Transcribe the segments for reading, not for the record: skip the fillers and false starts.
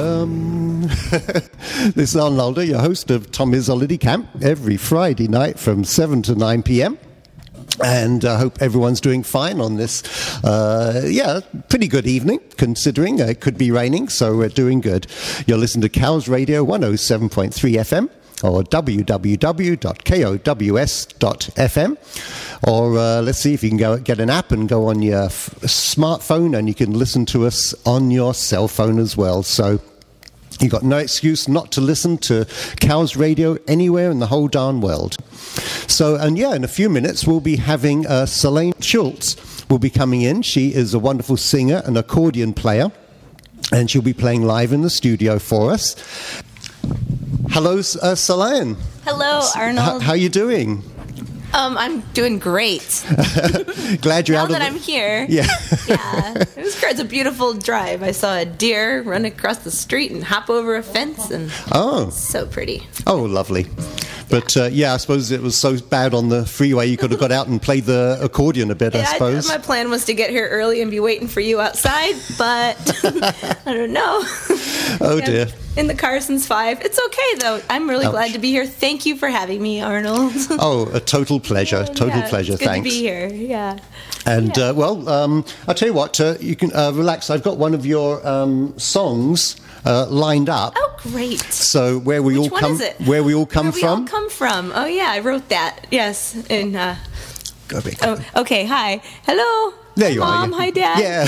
welcome. This is Arnaldo, your host of Tommy's Holiday Camp, every Friday night from 7 to 9 p.m. And I hope everyone's doing fine on this, pretty good evening, considering it could be raining, so we're doing good. You're listening to Cows Radio 107.3 FM or www.kows.fm. Or let's see if you can go get an app and go on your smartphone, and you can listen to us on your cell phone as well. So you've got no excuse not to listen to Cows Radio anywhere in the whole darn world. So, and in a few minutes we'll be having Selene Schultz will be coming in. She is a wonderful singer and accordion player, and she'll be playing live in the studio for us. Hello, Selene. Hello, Arnold. How are you doing? I'm doing great. Glad you're now out of that I'm here. Yeah. Yeah. It was great. It's a beautiful drive. I saw a deer run across the street and hop over a fence, and so pretty. Oh, lovely. But I suppose it was so bad on the freeway you could have got out and played the accordion a bit, I suppose. My plan was to get here early and be waiting for you outside, but I don't know. Oh, dear. In the car since 5. It's okay, though. I'm really glad to be here. Thank you for having me, Arnold. Oh, a total pleasure. Pleasure. It's Thanks. good to be here. Yeah. And, I'll tell you what, you can relax. I've got one of your songs lined up. Oh, great. So where we all come from. Where we all come from. Oh, yeah, I wrote that. Yes. And, okay. Hi. Hello. There you are. Mom, hi, Dad. Yeah.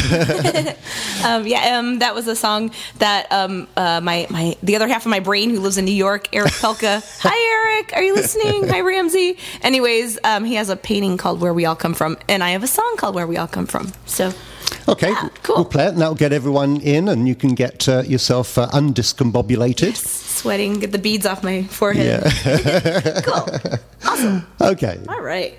That was a song that the other half of my brain, who lives in New York, Eric Pelka. Hi, Eric. Are you listening? Hi, Ramsey. Anyways, he has a painting called Where We All Come From, and I have a song called Where We All Come From. So. Okay, cool. We'll play it, and that'll get everyone in, and you can get yourself undiscombobulated. Yes, sweating, get the beads off my forehead. Yeah. Cool. Awesome. Okay. All right.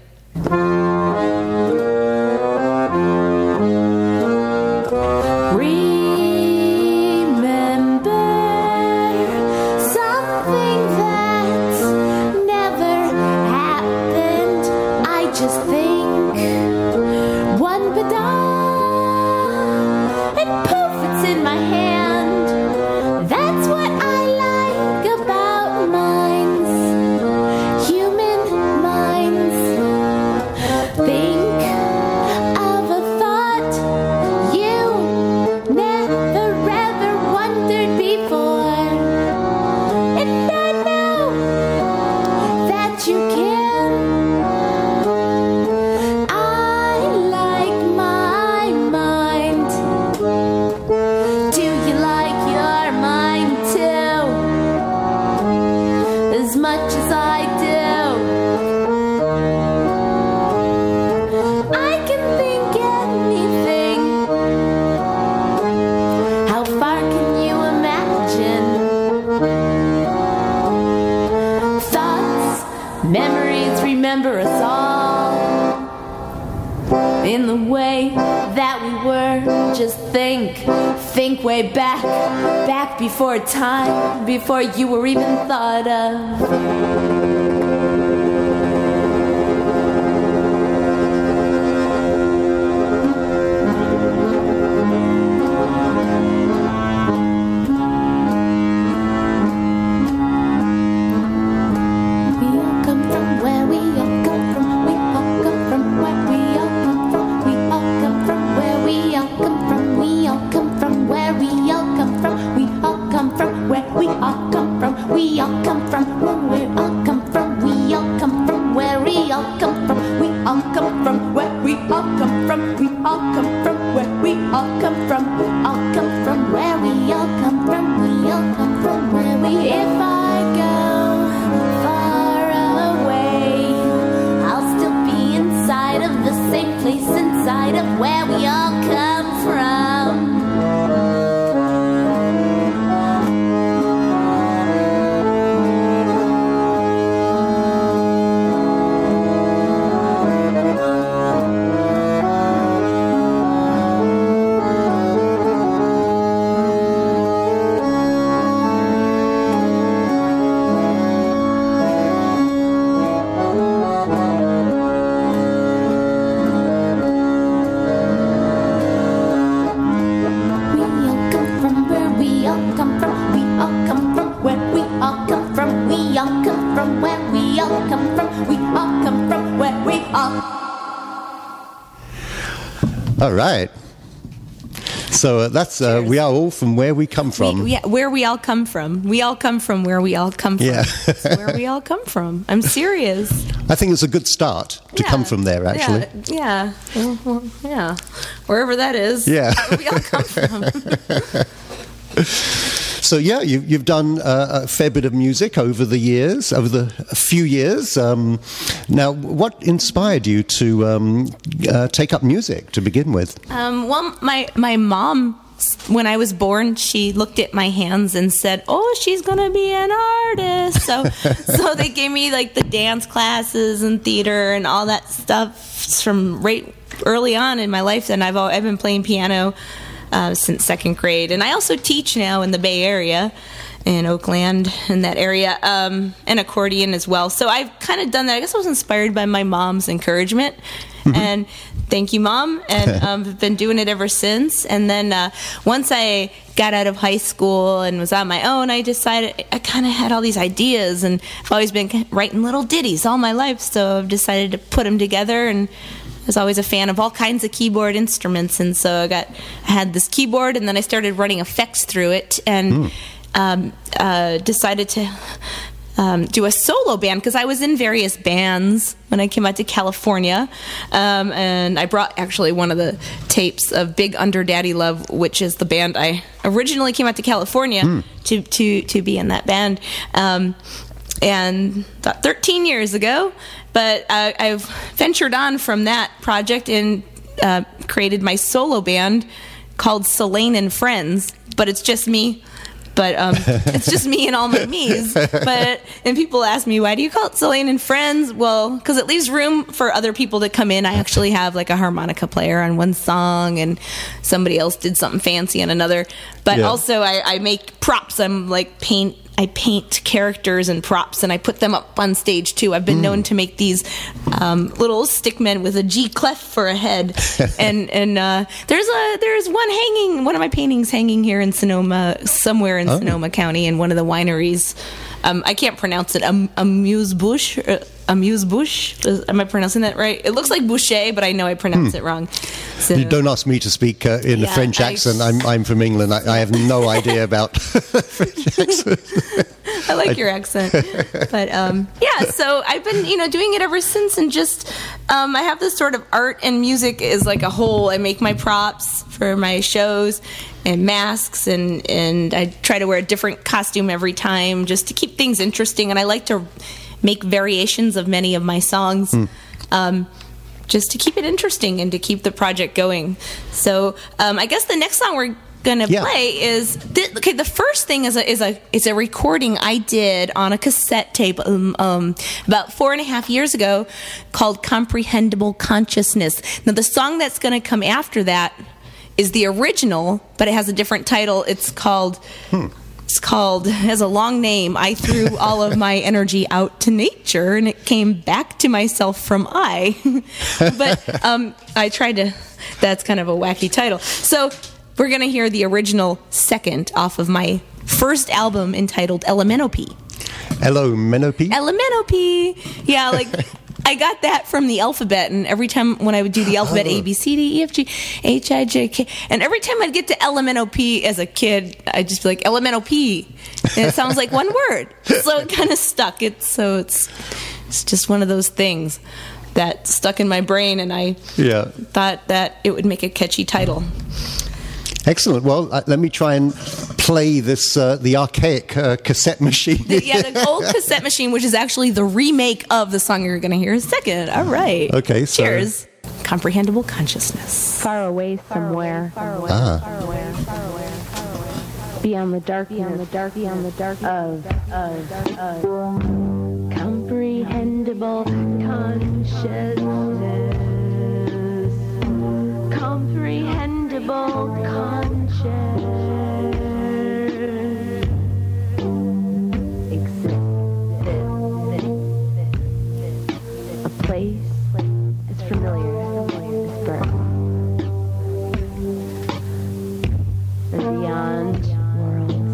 Remember us all in the way that we were. Just think way back before time, before you were even thought of. We all come from we all come from, we all come from, where we all come from, we all come from, where we all come from, we all come from, where we all. All right. So that's we are all from where we come from. Where we all come from. We all come from where we all come from. Yeah. That's where we all come from. I'm serious. I think it's a good start to come from there, actually. Yeah. Well, yeah. Wherever that is. Yeah. Where we all come from. So yeah, you've done a fair bit of music over the years, a few years. Now, what inspired you to take up music to begin with? Well, my mom, when I was born, she looked at my hands and said, "Oh, she's gonna be an artist." So they gave me like the dance classes and theater and all that stuff from right early on in my life. And I've been playing piano since second grade, and I also teach now in the Bay Area, in Oakland, in that area, and accordion as well. So I've kind of done that. I guess I was inspired by my mom's encouragement, and thank you, Mom, and I've been doing it ever since. And then once I got out of high school and was on my own, I decided I kind of had all these ideas, and I've always been writing little ditties all my life, so I've decided to put them together. And I was always a fan of all kinds of keyboard instruments, and so I had this keyboard, and then I started running effects through it, and decided to do a solo band, because I was in various bands when I came out to California, and I brought actually one of the tapes of Big Under Daddy Love, which is the band I originally came out to California to be in that band, and about 13 years ago. But I've ventured on from that project and created my solo band called Selene and Friends. But it's just me. But it's just me and all my me's. And people ask me, why do you call it Selene and Friends? Well, because it leaves room for other people to come in. I actually have like a harmonica player on one song, and somebody else did something fancy on another. But also I make props. I paint characters and props, and I put them up on stage too. I've been known to make these little stickmen with a G clef for a head, and there's one of my paintings hanging here in Sonoma, somewhere in Sonoma County, in one of the wineries. I can't pronounce it. Amuse-Bouche. Am I pronouncing that right? It looks like Boucher, but I know I pronounced it wrong. So, you don't ask me to speak in a French accent. I'm from England. I have no idea about French accent. I like your accent. But so I've been doing it ever since, and just I have this sort of art and music is like a whole. I make my props for my shows and masks, and I try to wear a different costume every time just to keep things interesting, and I like to make variations of many of my songs just to keep it interesting and to keep the project going. So I guess the next song we're gonna play is the first thing is a recording I did on a cassette tape about 4.5 years ago called Comprehensible Consciousness. Now the song that's gonna come after that is the original, but it has a different title. It has a long name. I threw all of my energy out to nature, and it came back to myself from I. But I tried to, that's kind of a wacky title. So we're going to hear the original second off of my first album entitled Elemento P. Elemento P? Elemento P. Yeah, like I got that from the alphabet, and every time when I would do the alphabet, A, B, C, D, E, F, G, H, I, J, K, and every time I'd get to Elemento P as a kid, I'd just be like, Elemento P, and it sounds like one word, so it kind of stuck. It's just one of those things that stuck in my brain, and I thought that it would make a catchy title. Excellent. Well, let me try and play this, the archaic cassette machine. The old cassette machine, which is actually the remake of the song you're going to hear in a second. All right. Okay. Cheers. Comprehensible Consciousness. Far away somewhere. Beyond the dark, of comprehensible consciousness. Comprehensible consciousness exists. A place as familiar as birth. And beyond world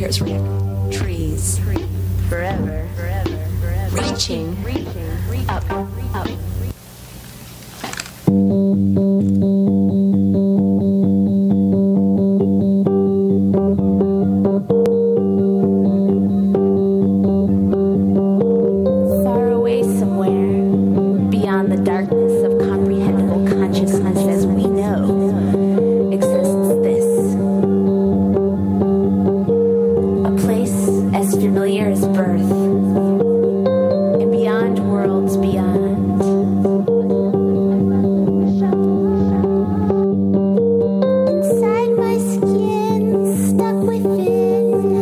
years. Trees. Forever. Reaching up. Far away somewhere, beyond the darkness of comprehensible consciousness as we know, exists this. A place as familiar as birth, and beyond worlds beyond. Inside my skin, stuck within.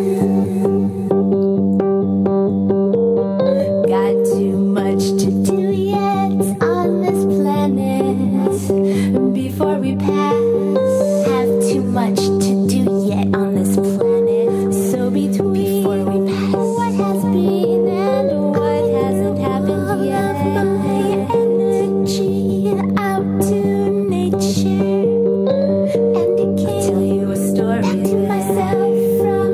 Got too much to do yet on this planet before we pass. Have too much to do yet on this planet. So between before we pass, what has been and what hasn't happened yet. My energy out to nature, and it can tell you a story. Back to myself from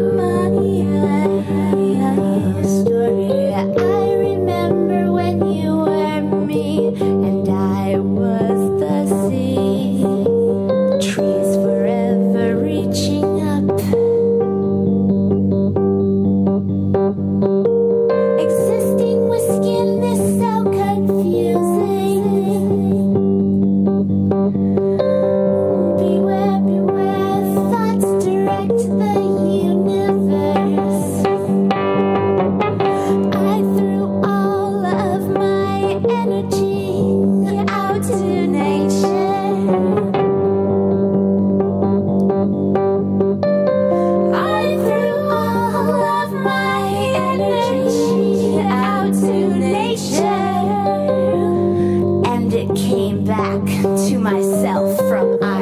a story. I remember when you were me and I was the sea. Trees forever reaching up. Existing with skin is so confusing. Beware, thoughts direct the universe. I threw all of my energy out to nature. I threw all of my energy out to nature, and it came back to myself from I.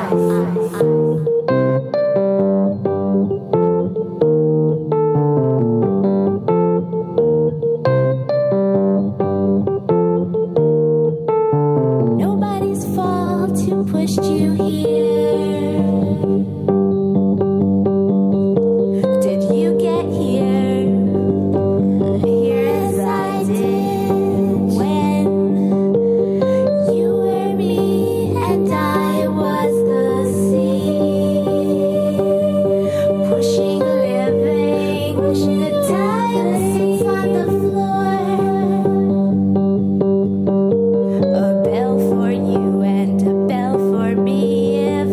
Nobody's fault who pushed you here. Did you get here? Here as I did when you were me and I was the sea. Pushing living, the diamonds on the floor. A bell for you and a bell for me if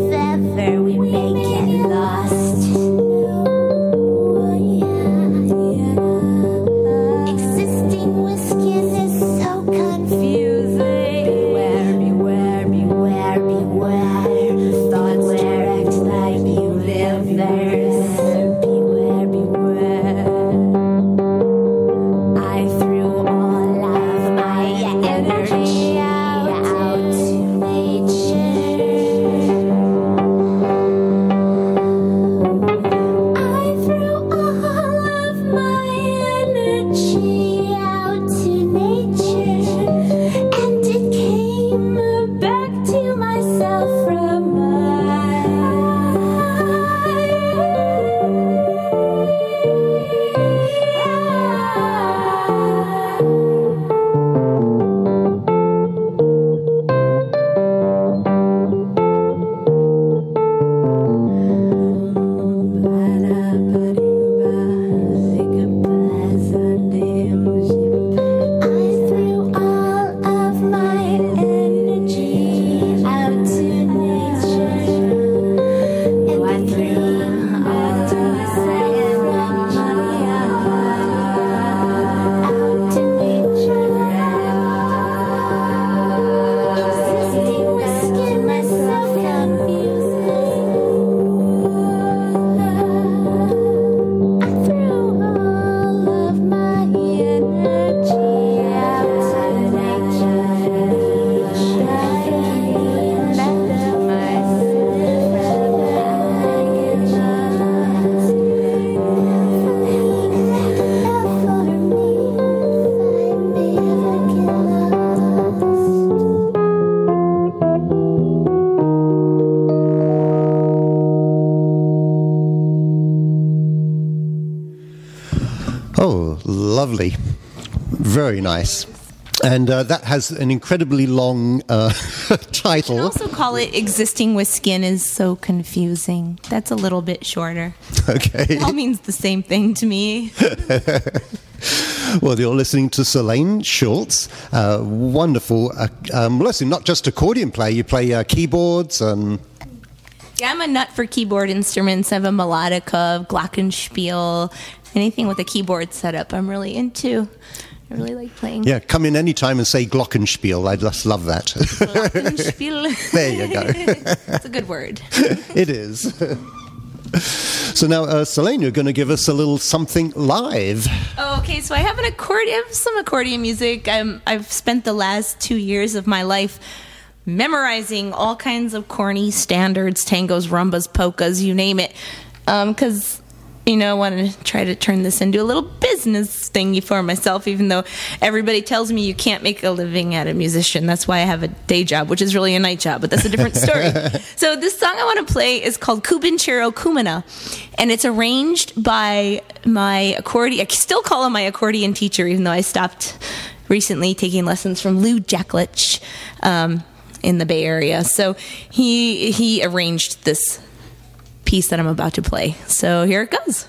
Oh, lovely. Very nice. And that has an incredibly long I title. also call it Existing with Skin is So Confusing. That's a little bit shorter. Okay. It all means the same thing to me. Well, you're listening to Selene Schultz. Wonderful. Listen, not just accordion player, you play keyboards and... Yeah, I'm a nut for keyboard instruments. I have a melodica, glockenspiel, anything with a keyboard setup I'm really into. I really like playing. Yeah, come in any time and say Glockenspiel. I just love that. Glockenspiel. There you go. It's a good word. It is. So now, Selene, you're going to give us a little something live. Oh, okay, so I have some accordion music. I've spent the last 2 years of my life memorizing all kinds of corny standards, tangos, rumbas, polkas, you name it. Because, I want to try to turn this into a little business thingy for myself, even though everybody tells me you can't make a living at a musician. That's why I have a day job, which is really a night job, but that's a different story. So this song I want to play is called Kubinchero Kumana, and it's arranged by my accordion. I still call him my accordion teacher, even though I stopped recently taking lessons from Lou Jacklich in the Bay Area. So he arranged this piece that I'm about to play. So here it goes.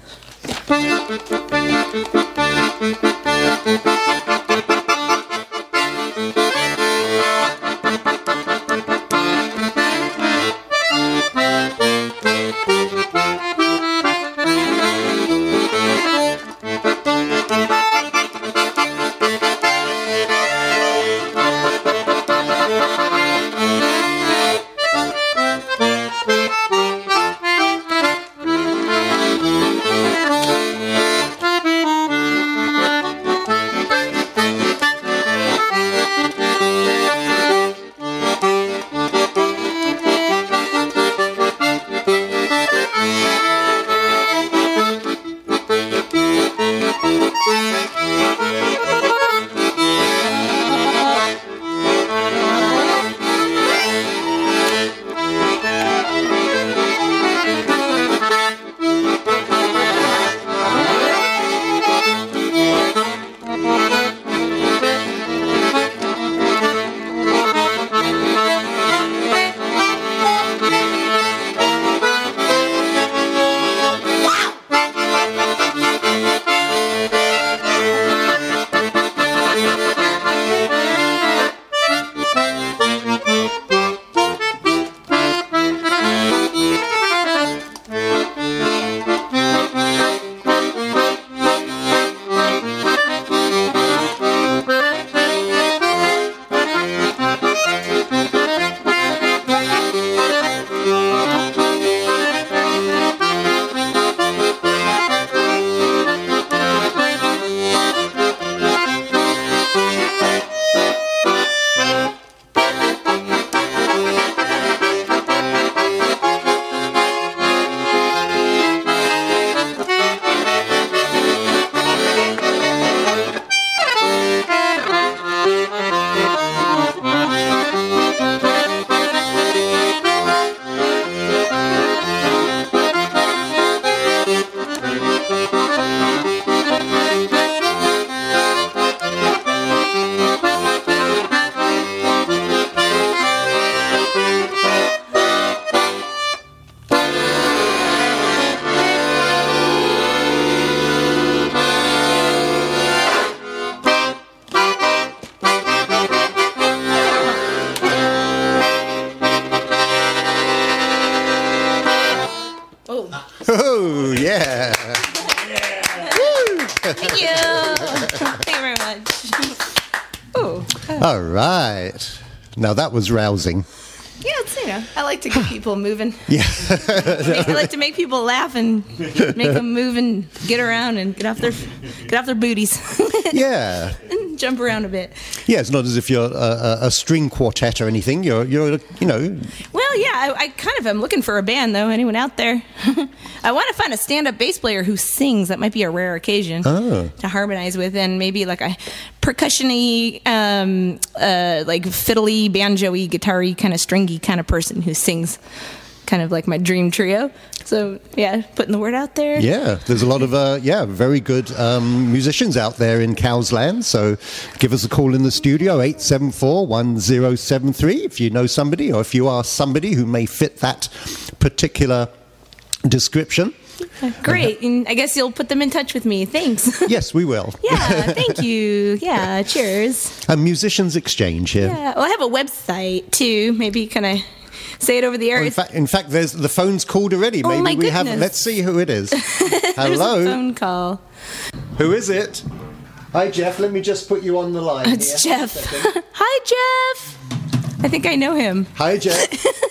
Oh, yeah. Thank you. Thank you very much. Oh. All right. Now that was rousing. Yeah, it's, I like to get people moving. Yeah. I like to make people laugh and make them move and get around and get off their booties. Yeah. And jump around a bit. Yeah, it's not as if you're a string quartet or anything. You're Well, yeah, I kind of am looking for a band, though. Anyone out there? I want to find a stand-up bass player who sings. That might be a rare occasion to harmonize with, and maybe like a percussion-y, like fiddly, banjo-y, guitar-y, kind of stringy kind of person who sings kind of like my dream trio. So, yeah, putting the word out there. Yeah, there's a lot of, very good musicians out there in Cow's Land. So give us a call in the studio, 874-1073, if you know somebody or if you are somebody who may fit that particular description. Great. And I guess you'll put them in touch with me. Thanks. Yes, we will. Yeah, thank you. Yeah, cheers. A musicians exchange here. Yeah, well, I have a website, too. Maybe kind of say it over the air. In fact, there's the phone's called already. Maybe my we have. goodness. Let's see who it is. There's Hello. a phone call. Who is it? Hi, Jeff. Let me just put you on the line. It's here. Jeff. Hi, Jeff. I think I know him. Hi, Jeff.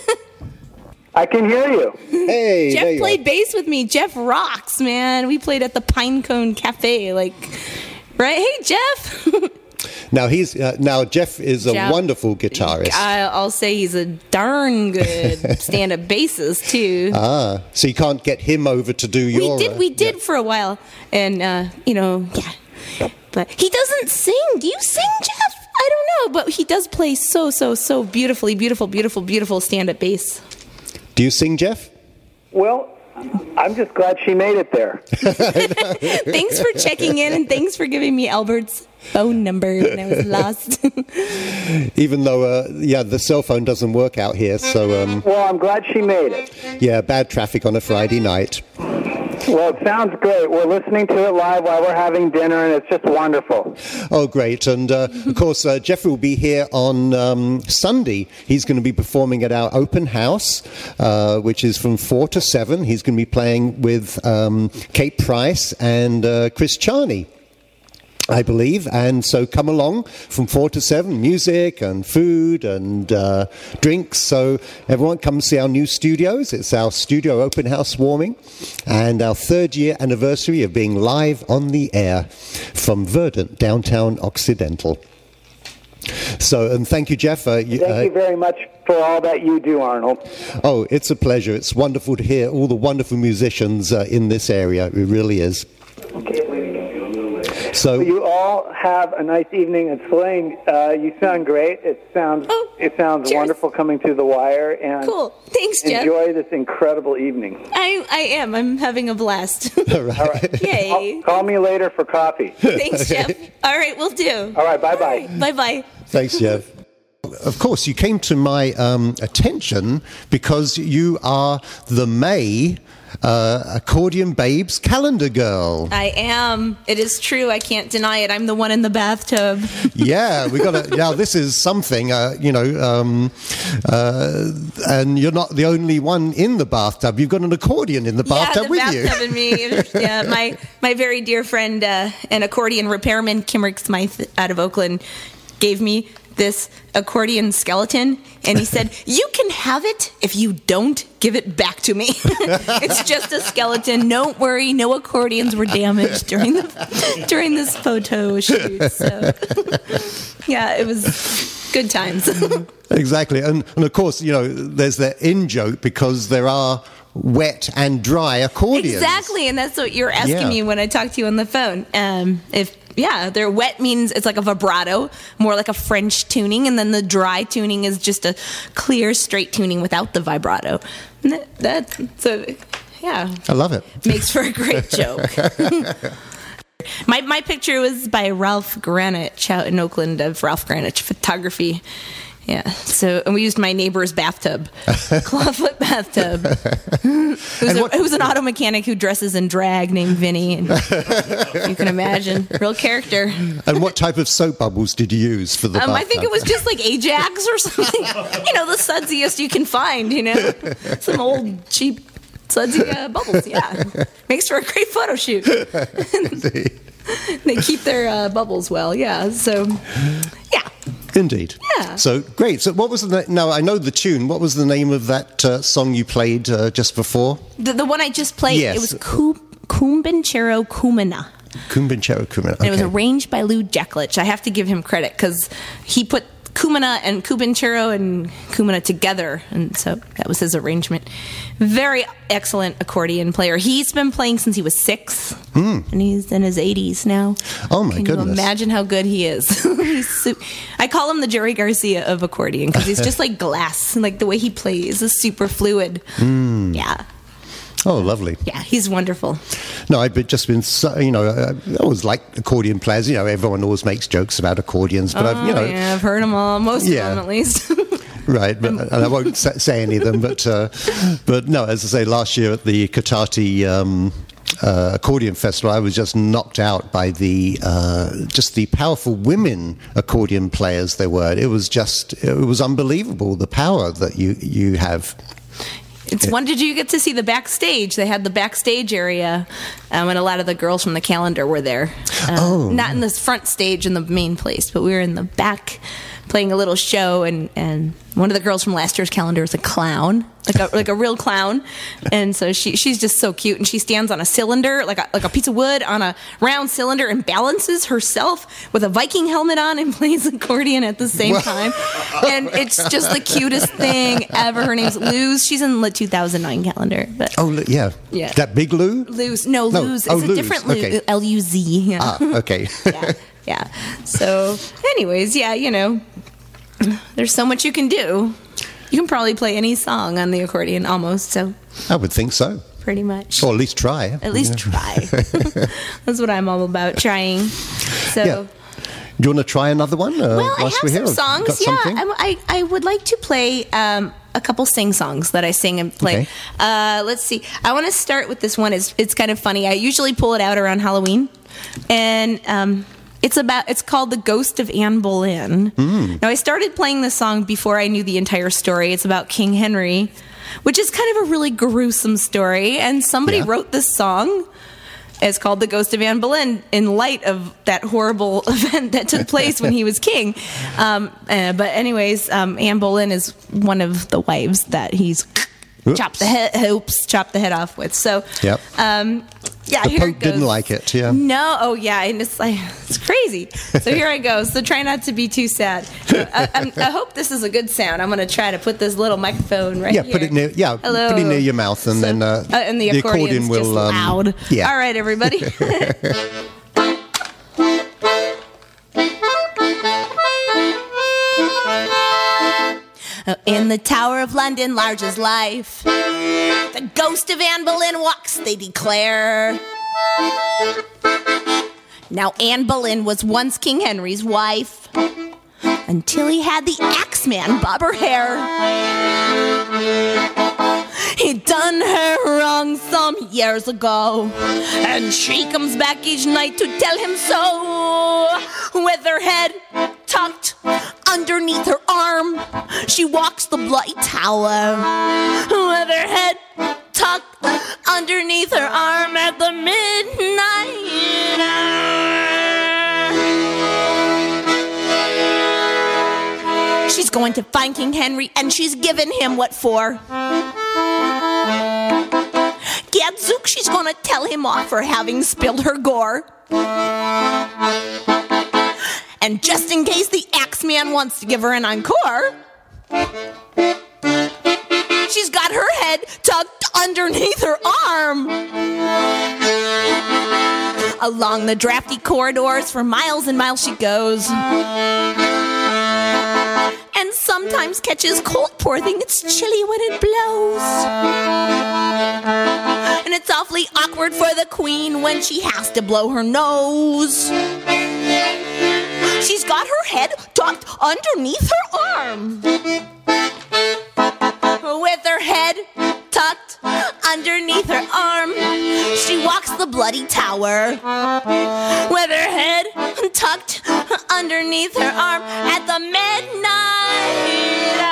I can hear you. Hey, there Jeff you played are. bass with me. Jeff rocks, man. We played at the Pinecone Cafe, right? Hey, Jeff. Now Jeff is a Jeff. wonderful guitarist. I'll say he's a darn good stand-up bassist too. So you can't get him over to do your. We did for a while, and yeah. But he doesn't sing. Do you sing, Jeff? I don't know, but he does play so beautifully, beautiful stand-up bass. Do you sing, Jeff? Well, I'm just glad she made it there. Thanks for checking in, and thanks for giving me Albert's phone number when I was lost. Even though, the cell phone doesn't work out here, so Well, I'm glad she made it. bad traffic on a Friday night. Well, it sounds great. We're listening to it live while we're having dinner, and it's just wonderful. Oh, great. And, of course, Jeffrey will be here on Sunday. He's going to be performing at our open house, which is from 4 to 7. He's going to be playing with Kate Price and Chris Charney, I believe. And so come along from 4 to 7, music and food and drinks. So everyone come see our new studios. It's our studio open house warming and our 3rd year anniversary of being live on the air from Verdant, downtown Occidental. So, and thank you, Jeff. Thank you very much for all that you do, Arnold. Oh, it's a pleasure. It's wonderful to hear all the wonderful musicians in this area. It really is. So You all have a nice evening. And Selene, you sound great. It sounds cheers. wonderful coming through the wire. And Cool. Thanks, Jeff. enjoy this incredible evening. I am. I'm having a blast. all right. Yay. Call me later for coffee. Thanks, Jeff. All right, we'll do. All right, bye-bye. Bye-bye. Thanks, Jeff. Of course, you came to my attention because you are the May Accordion Babes calendar girl. I am. It is true. I can't deny it. I'm the one in the bathtub. Yeah, we got to. Now, this is something, and you're not the only one in the bathtub. You've got an accordion in the bathtub with you. Yeah, the bathtub and me. Yeah, my very dear friend, an accordion repairman, Kimrick Smythe out of Oakland, gave me this accordion skeleton, and he said, "You can have it if you don't give it back to me." It's just a skeleton. Don't worry, no accordions were damaged during this photo shoot. So, yeah, it was good times. Exactly, and of course, there's that in-joke because there are wet and dry accordions. Exactly, and that's what you're asking me when I talk to you on the phone. They're wet means it's like a vibrato, more like a French tuning, and then the dry tuning is just a clear, straight tuning without the vibrato. I love it. Makes for a great joke. My picture was by Ralph Granich out in Oakland of Ralph Granich Photography. Yeah, and we used my neighbor's bathtub, clawfoot bathtub. It was an auto mechanic who dresses in drag named Vinny. And you can imagine, real character. And what type of soap bubbles did you use for the bathtub? I think it was just like Ajax or something. The sudsiest you can find, some old cheap sudsy bubbles. Yeah, makes for a great photo shoot. They keep their bubbles well. Yeah, so yeah. Indeed. Yeah. So, great. So, what was now, I know the tune. What was the name of that song you played just before? The one I just played, yes. It was Kumbinchero Kumina. Kumbinchero Kumina. Okay. And it was arranged by Lou Jecklich. I have to give him credit because he put Kumina and Kubinchiro and Kumina together, and so that was his arrangement. Very excellent accordion player. He's been playing since he was 6, and he's in his 80s now. Oh my Can goodness! you imagine how good he is? I call him the Jerry Garcia of accordion because he's just like glass. Like the way he plays is super fluid. Yeah. Oh, lovely. Yeah, he's wonderful. No, I've just been, I always like accordion players. Everyone always makes jokes about accordions, but yeah, I've heard them all, most Yeah. of them at least. Right, and I won't say any of them, but no, as I say, last year at the Cotati accordion festival, I was just knocked out by the powerful women accordion players there were. It was unbelievable, the power that you have. When did you get to see the backstage? They had the backstage area, and a lot of the girls from the calendar were there. Not in the front stage in the main place, but we were in the back playing a little show, and one of the girls from last year's calendar is a clown, like a real clown, and so she's just so cute, and she stands on a cylinder, like a piece of wood on a round cylinder, and balances herself with a Viking helmet on and plays accordion at the same time, and it's just the cutest thing ever. Her name's Luz. She's in the 2009 calendar. But Yeah. That big Lou? Luz. No, Luz. Oh, It's a Luz. different Luz. Okay. Luz. Yeah. Okay. Yeah. So, anyways, there's so much you can do. You can probably play any song on the accordion almost, so I would think so. pretty much. Or at least try. At least try. That's what I'm all about, trying. So, Yeah. Do you want to try another one? well, I whilst have we're here? some songs. Got Yeah, something? I would like to play a couple sing songs that I sing and play. Okay. Let's see. I want to start with this one. It's kind of funny. I usually pull it out around Halloween, and it's called The Ghost of Anne Boleyn. Now, I started playing this song before I knew the entire story. It's about King Henry, which is kind of a really gruesome story, and somebody wrote this song. It's called The Ghost of Anne Boleyn in light of that horrible event that took place when he was king. But anyways, Anne Boleyn is one of the wives that he's chopped the head off with. So, Yep. yeah, The here Pope it goes. didn't like it, yeah. No, oh yeah, and it's crazy. So here I go. So try not to be too sad. I hope this is a good sound. I'm going to try to put this little microphone right here. Put it near. Yeah, Hello. put it near your mouth, and then and the accordion's will just loud. Yeah. All right, everybody. In the Tower of London, large as life, the ghost of Anne Boleyn walks, they declare. Now, Anne Boleyn was once King Henry's wife, until he had the Axeman bob her hair. He done her wrong some years ago, and she comes back each night to tell him so. With her head tucked underneath her arm, she walks the bloody tower. With her head tucked underneath her arm at the midnight hour. She's going to find King Henry, and she's given him what for. Gadzooks, she's gonna tell him off for having spilled her gore. And just in case the Axeman wants to give her an encore, she's got her head tucked underneath her arm. Along the drafty corridors for miles and miles she goes, and sometimes catches cold, poor thing, it's chilly when it blows. And it's awfully awkward for the queen when she has to blow her nose. She's got her head tucked underneath her arm. With her head tucked underneath her arm, she walks the bloody tower. With her head tucked underneath her arm at the midnight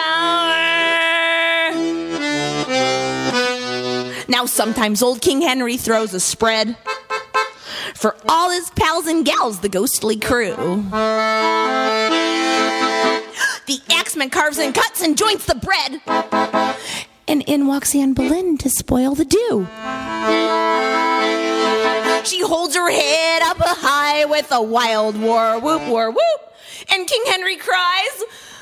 hour. Now sometimes old King Henry throws a spread for all his pals and gals, the ghostly crew. The Axeman carves and cuts and joints the bread, and in walks Anne Boleyn to spoil the dew. She holds her head up high with a wild war whoop, and King Henry cries,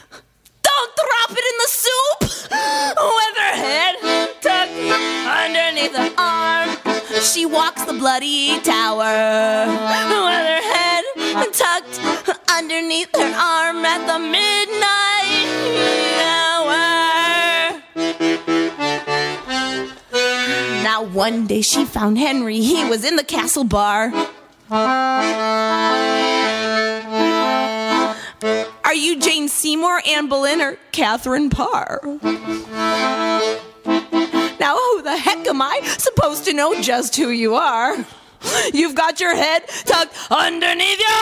bloody tower with her head tucked underneath her arm at the midnight hour. Now one day she found Henry, he was in the castle bar. Are you Jane Seymour, Anne Boleyn, or Catherine Parr? Now, who the heck am I supposed to know just who you are? You've got your head tucked underneath your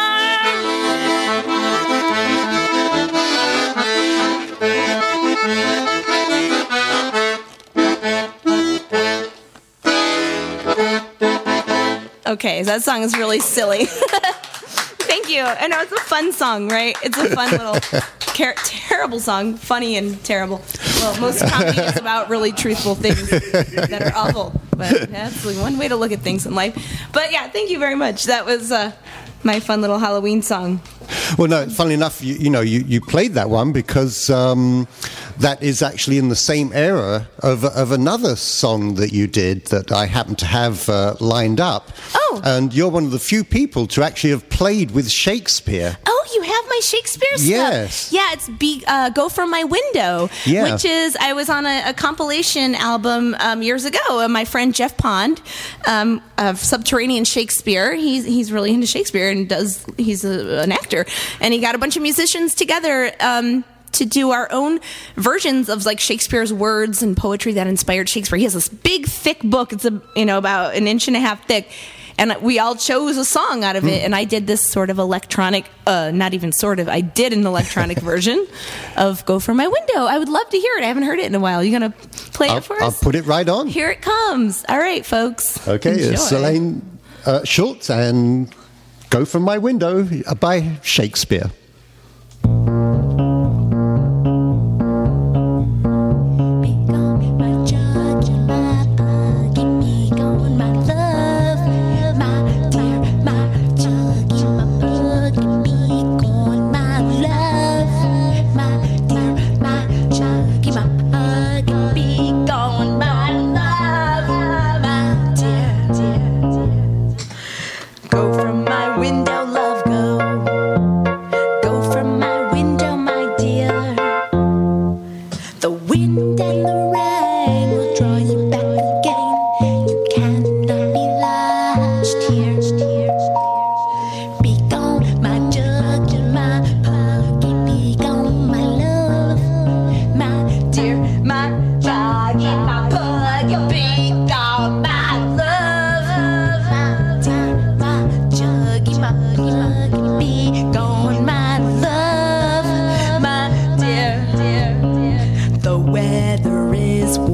arm. Okay, that song is really silly. Thank you. I know it's a fun song, right? It's a fun little terrible song, funny and terrible. Well, most comedy is about really truthful things that are awful, but that's one way to look at things in life. But yeah, thank you very much. That was my fun little Halloween song. Well, no, funnily enough, you played that one because that is actually in the same era of another song that you did that I happen to have lined up. Oh. And you're one of the few people to actually have played with Shakespeare. Oh, you have my Shakespeare stuff? Yes. Yeah, it's Go From My Window, Yeah. which is, I was on a compilation album years ago. My friend Jeff Pond of Subterranean Shakespeare, he's really into Shakespeare and he's an actor. And he got a bunch of musicians together to do our own versions of like Shakespeare's words and poetry that inspired Shakespeare. He has this big, thick book. It's about an inch and a half thick. And we all chose a song out of it, and I did this sort of electronic, not even sort of, I did an electronic version of Go From My Window. I would love to hear it. I haven't heard it in a while. You going to play it for us? I'll put it right on. Here it comes. All right, folks. Okay, Enjoy. it's Elaine Schultz and Go From My Window by Shakespeare. Go from my window, love, go. Go from my window, my dear. The wind and the rain will draw you back again. You cannot be lost here. Be gone, my jug and my puggy. Be gone, my love, my dear, my jug and my puggy. Be gone, my love, my dear, my juggy, my puggy. Be gone, my love, my dear, dear, dear. The weather is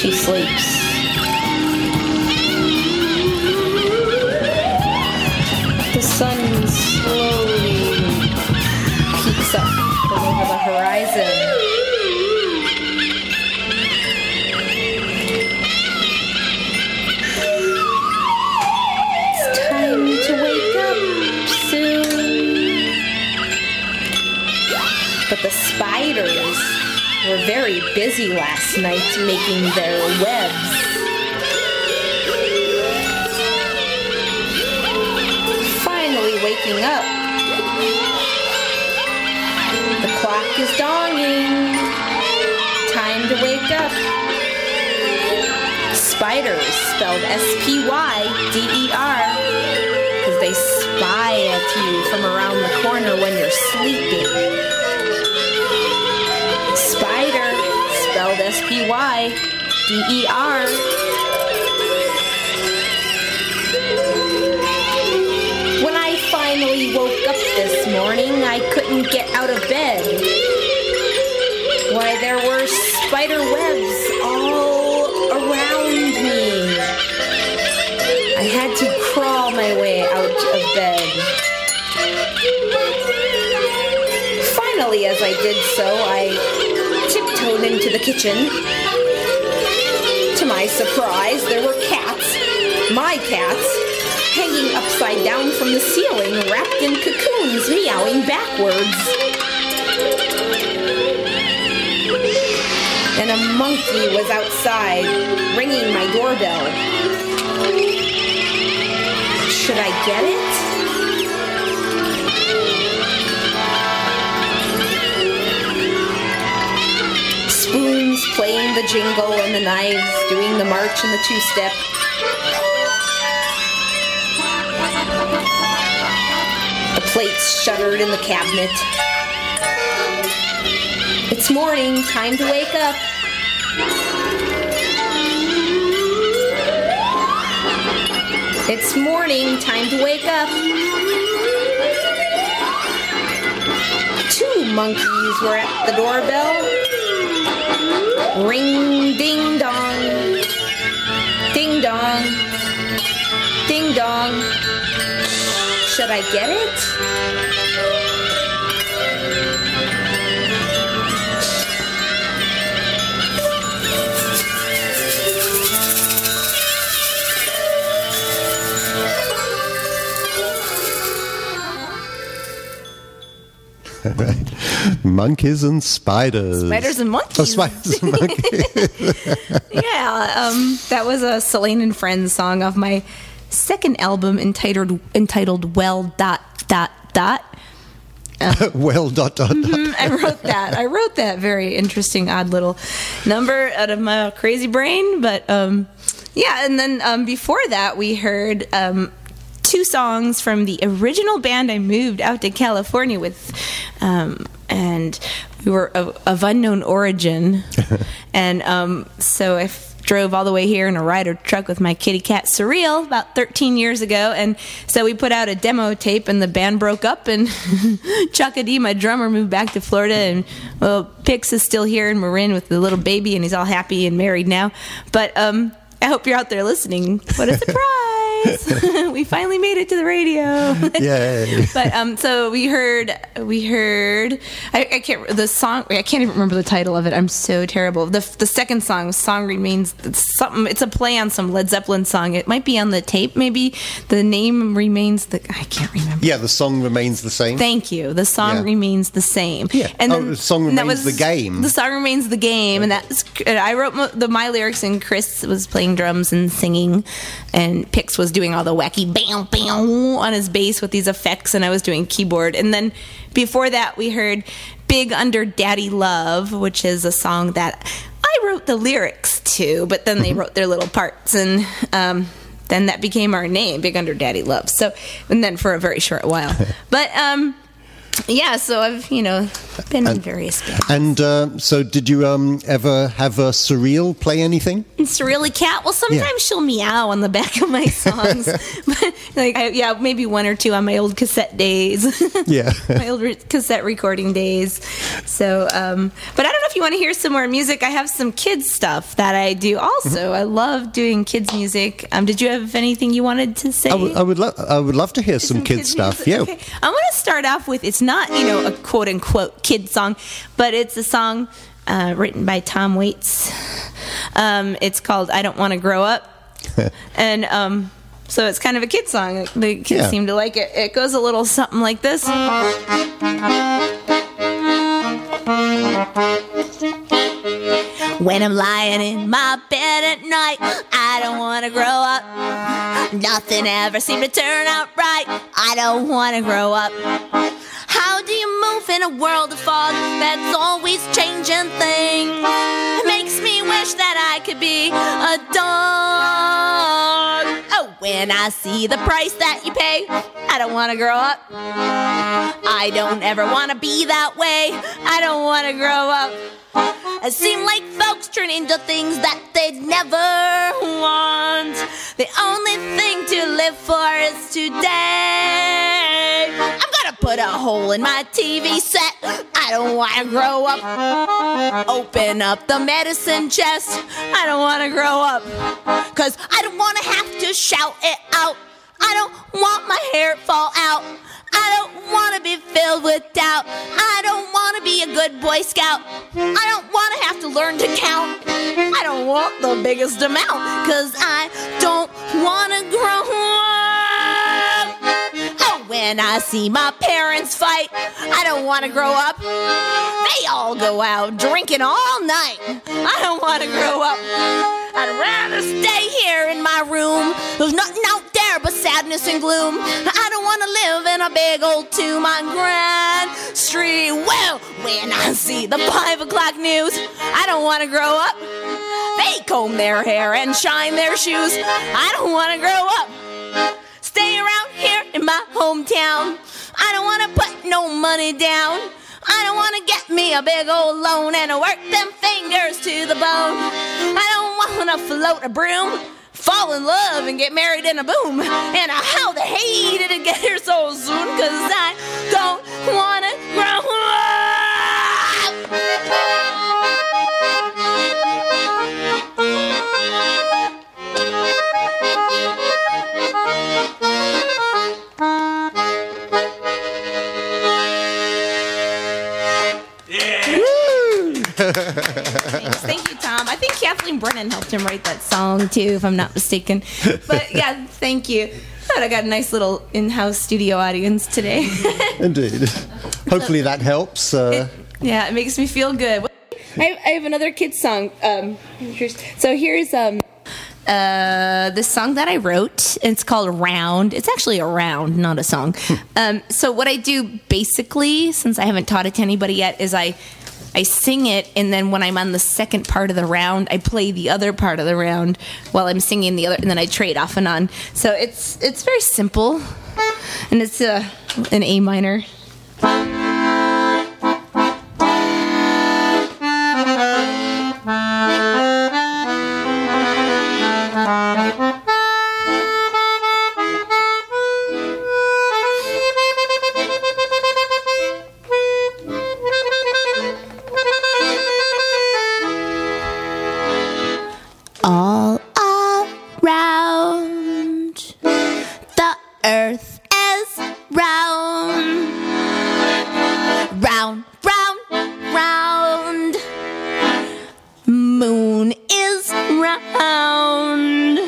She sleeps. The sun slowly peeks up from over the horizon. It's time to wake up soon. But the spiders were very busy last night making their webs. Finally waking up. The clock is dawning. Time to wake up. Spiders, spelled S-P-Y-D-E-R, because they spy at you from around the corner when you're sleeping. Spider, spelled S-P-Y-D-E-R. When I finally woke up this morning, I couldn't get out of bed. Why, there were spider webs all around me. I had to crawl my way out of bed. Finally, as I did so, I tiptoed into the kitchen. To my surprise, there were cats, my cats, hanging upside down from the ceiling, wrapped in cocoons, meowing backwards. And a monkey was outside, ringing my doorbell. Should I get it? Spoons playing the jingle and the knives doing the march and the two-step. The plates shuddered in the cabinet. It's morning, time to wake up. It's morning, time to wake up. 2 monkeys were at the doorbell. Ring, ding dong. Ding dong. Ding dong. Should I get it? Right. Monkeys and spiders. Spiders and monkeys. Oh, spiders and monkeys. Yeah, that was a Selene and Friends song off my second album entitled Well ... Well ... I wrote that very interesting, odd little number out of my crazy brain. But yeah, and then before that, we heard 2 songs from the original band I moved out to California with, and we were of unknown origin, and so I drove all the way here in a Ryder truck with my kitty cat Surreal about 13 years ago, and so we put out a demo tape, and the band broke up, and Chuck D, my drummer, moved back to Florida, and well, Pix is still here in Marin with the little baby, and he's all happy and married now. But I hope you're out there listening. What a surprise! We finally made it to the radio. Yay. But so we heard I can't the song, I can't even remember the title of it. I'm so terrible. The second song remains something, it's a play on some Led Zeppelin song. It might be on the tape, maybe. The name remains I can't remember. Yeah, the song remains the same. Thank you. The song remains the same. Yeah. And then the song remains the game. The song remains the game, and I wrote my lyrics, and Chris was playing drums and singing, and Pix was doing all the wacky bam bam on his bass with these effects, and I was doing keyboard. And then before that, we heard Big Under Daddy Love, which is a song that I wrote the lyrics to, but then they wrote their little parts, and then that became our name, Big Under Daddy Love. So, and then for a very short while. But Yeah, so I've, been in various bands. And so did you ever have a Surreal play anything? Surreally Cat. Well, sometimes she'll meow on the back of my songs. But, maybe one or two on my old cassette days. Yeah. My old cassette recording days. So, but I don't know if you want to hear some more music. I have some kids stuff that I do also. I love doing kids music. Did you have anything you wanted to say? I would love to hear some kids stuff. Music? Yeah. Okay. I'm going to start off with, it's not, a quote unquote kid song, but it's a song written by Tom Waits. It's called I Don't Want to Grow Up. And so it's kind of a kid song. The kids seem to like it. It goes a little something like this. When I'm lying in my bed at night, I don't want to grow up. Nothing ever seemed to turn out right. I don't want to grow up. How do you move in a world of fog that's always changing things? It makes me wish that I could be a dog. Oh, when I see the price that you pay, I don't want to grow up. I don't ever want to be that way. I don't want to grow up. It seems like folks turn into things that they'd never want. The only thing to live for is today. I'm gonna put a hole in my TV set. I don't want to grow up. Open up the medicine chest. I don't want to grow up. 'Cause I don't want to have to shout it out. I don't want my hair to fall out. I don't want to be filled with doubt. I don't want to be a good Boy Scout. I don't want to have to learn to count. I don't want the biggest amount, 'cause I don't want to grow up. Oh, when I see my parents fight, I don't want to grow up. They all go out drinking all night. I don't want to grow up. I'd rather stay here in my room. There's nothing out there but sadness and gloom. I don't want to live in a big old tomb on Grand Street. Well, when I see the 5 o'clock news, I don't want to grow up. They comb their hair and shine their shoes. I don't want to grow up. Stay around here in my hometown. I don't want to put no money down. I don't want to get me a big old loan and work them fingers to the bone. I don't want to float a broom, fall in love and get married in a boom. And how the hey did it get here so soon? 'Cause I don't want to grow Thank you, Tom. I think Kathleen Brennan helped him write that song too, if I'm not mistaken. But yeah, thank you. I got a nice little in-house studio audience today. Indeed. Hopefully that helps. It makes me feel good. I have another kid's song. So here's this song that I wrote. It's called Round. It's actually a round, not a song. So what I do basically, since I haven't taught it to anybody yet, is I sing it, and then when I'm on the second part of the round, I play the other part of the round while I'm singing the other, and then I trade off and on. So it's very simple, and it's an A minor. All around, the earth is round, round, round, round. Moon is round.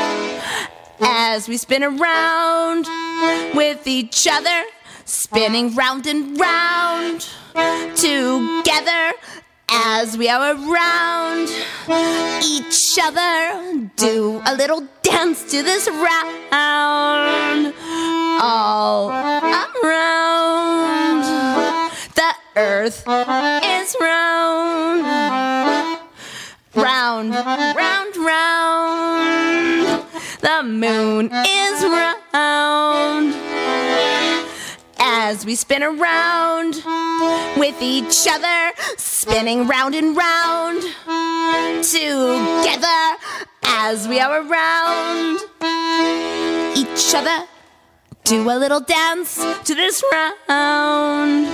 As we spin around with each other, spinning round and round together. As we are around each other, do a little dance to this round. All around, the earth is round. Round, round, round, the moon is round. as we spin around with each other, spinning round and round together as we are around each other. Do a little dance to this round.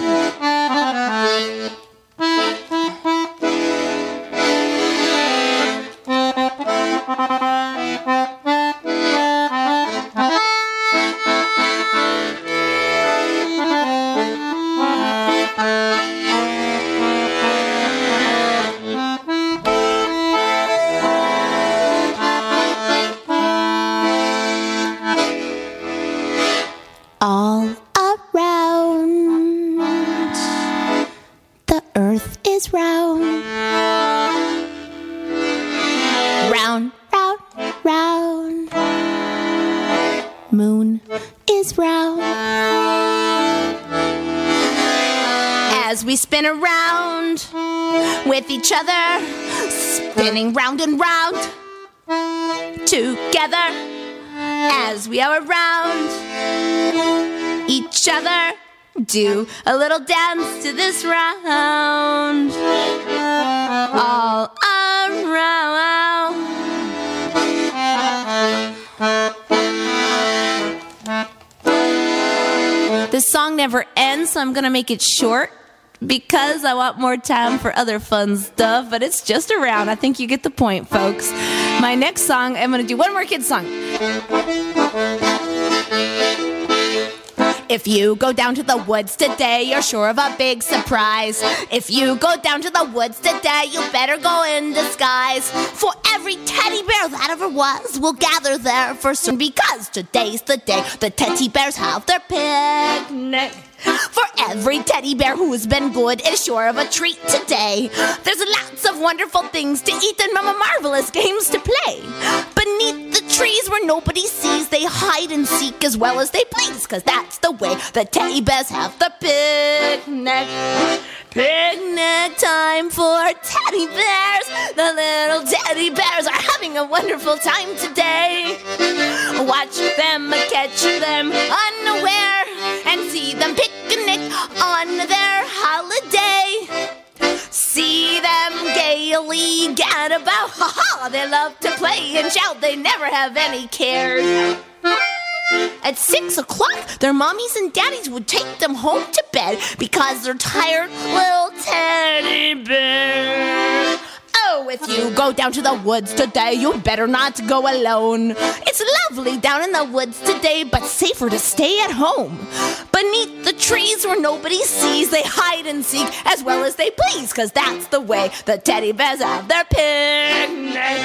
All around, the earth is round. Round, round, round. Moon is round. As we spin around with each other, spinning round and round together as we are around each other. Do a little dance to this round. All around. This song never ends, so I'm gonna make it short because I want more time for other fun stuff, but it's just around. I think you get the point, folks. My next song, I'm gonna do one more kid song. If you go down to the woods today, you're sure of a big surprise. If you go down to the woods today, you better go in disguise. For every teddy bear that ever was will gather there for soon, because today's the day the teddy bears have their picnic. For every teddy bear who's been good is sure of a treat today. There's lots of wonderful things to eat and marvelous games to play. Beneath the trees where nobody sees, they hide and seek as well as they please, 'cause that's the way the teddy bears have the picnic. Picnic time for teddy bears. The little teddy bears are having a wonderful time today. Watch them, catch them unaware, and see them picnic on their holiday. See them gaily gad about, ha-ha, they love to play and shout, they never have any cares. At 6 o'clock, their mommies and daddies would take them home to bed because they're tired little teddy bears. Oh, if you go down to the woods today, you better not go alone. It's lovely down in the woods today, but safer to stay at home. Beneath the trees where nobody sees, they hide and seek as well as they please, 'cause that's the way the teddy bears have their picnic.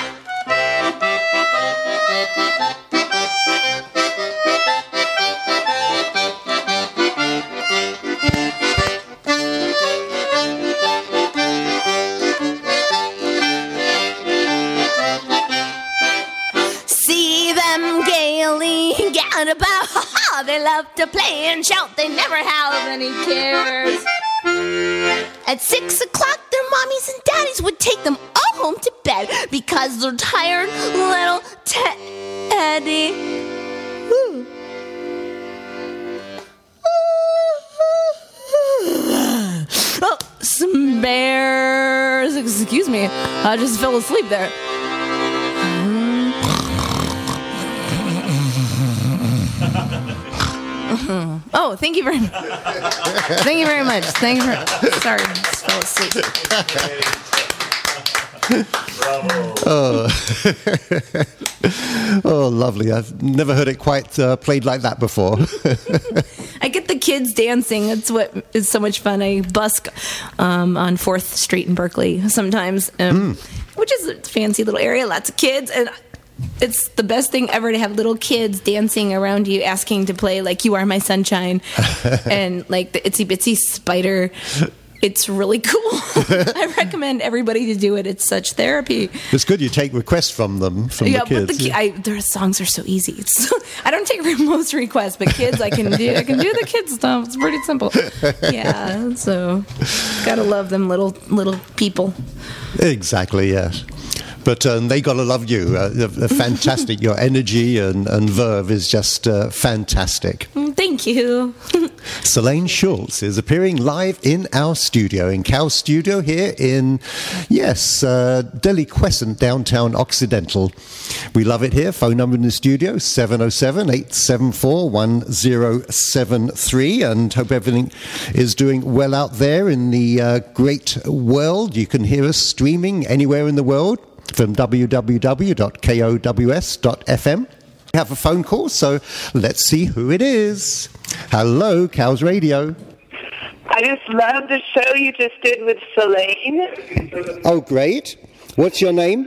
About, ha-ha, they love to play and shout, they never have any cares. At 6 o'clock, their mommies and daddies would take them all home to bed because they're tired little teddy. Oh, some bears. Excuse me, I just fell asleep there. Oh, thank you very much. Thank you very much. Thank you for, sorry, I just fell asleep. Oh, lovely. I've never heard it quite played like that before. I get the kids dancing. That's what is so much fun. I busk on 4th Street in Berkeley sometimes, which is a fancy little area, lots of kids, and it's the best thing ever to have little kids dancing around you, asking to play like You Are My Sunshine and like the Itsy Bitsy Spider. It's really cool. I recommend everybody to do it. It's such therapy. It's good you take requests from them, from the kids. But their songs are so easy. I don't take most requests, but kids, I can do the kids stuff. It's pretty simple. Yeah, so gotta love them little people. Exactly, yes. But they got to love you. Fantastic. Your energy and verve is just fantastic. Thank you. Selene Schultz is appearing live in our studio, in Cal's studio here in, Delhi Crescent, downtown Occidental. We love it here. Phone number in the studio, 707-874-1073, and hope everything is doing well out there in the great world. You can hear us streaming anywhere in the world from www.kows.fm. We have a phone call, so let's see who it is. Hello, Cows Radio. I just love the show you just did with Selene. Oh, great. What's your name?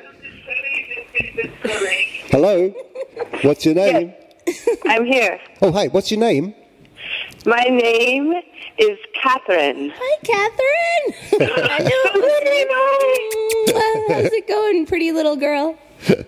Hello? What's your name? Yes, I'm here. Oh, hi. What's your name? My name is Catherine. Hi, Catherine. I know it was how's it going, pretty little girl?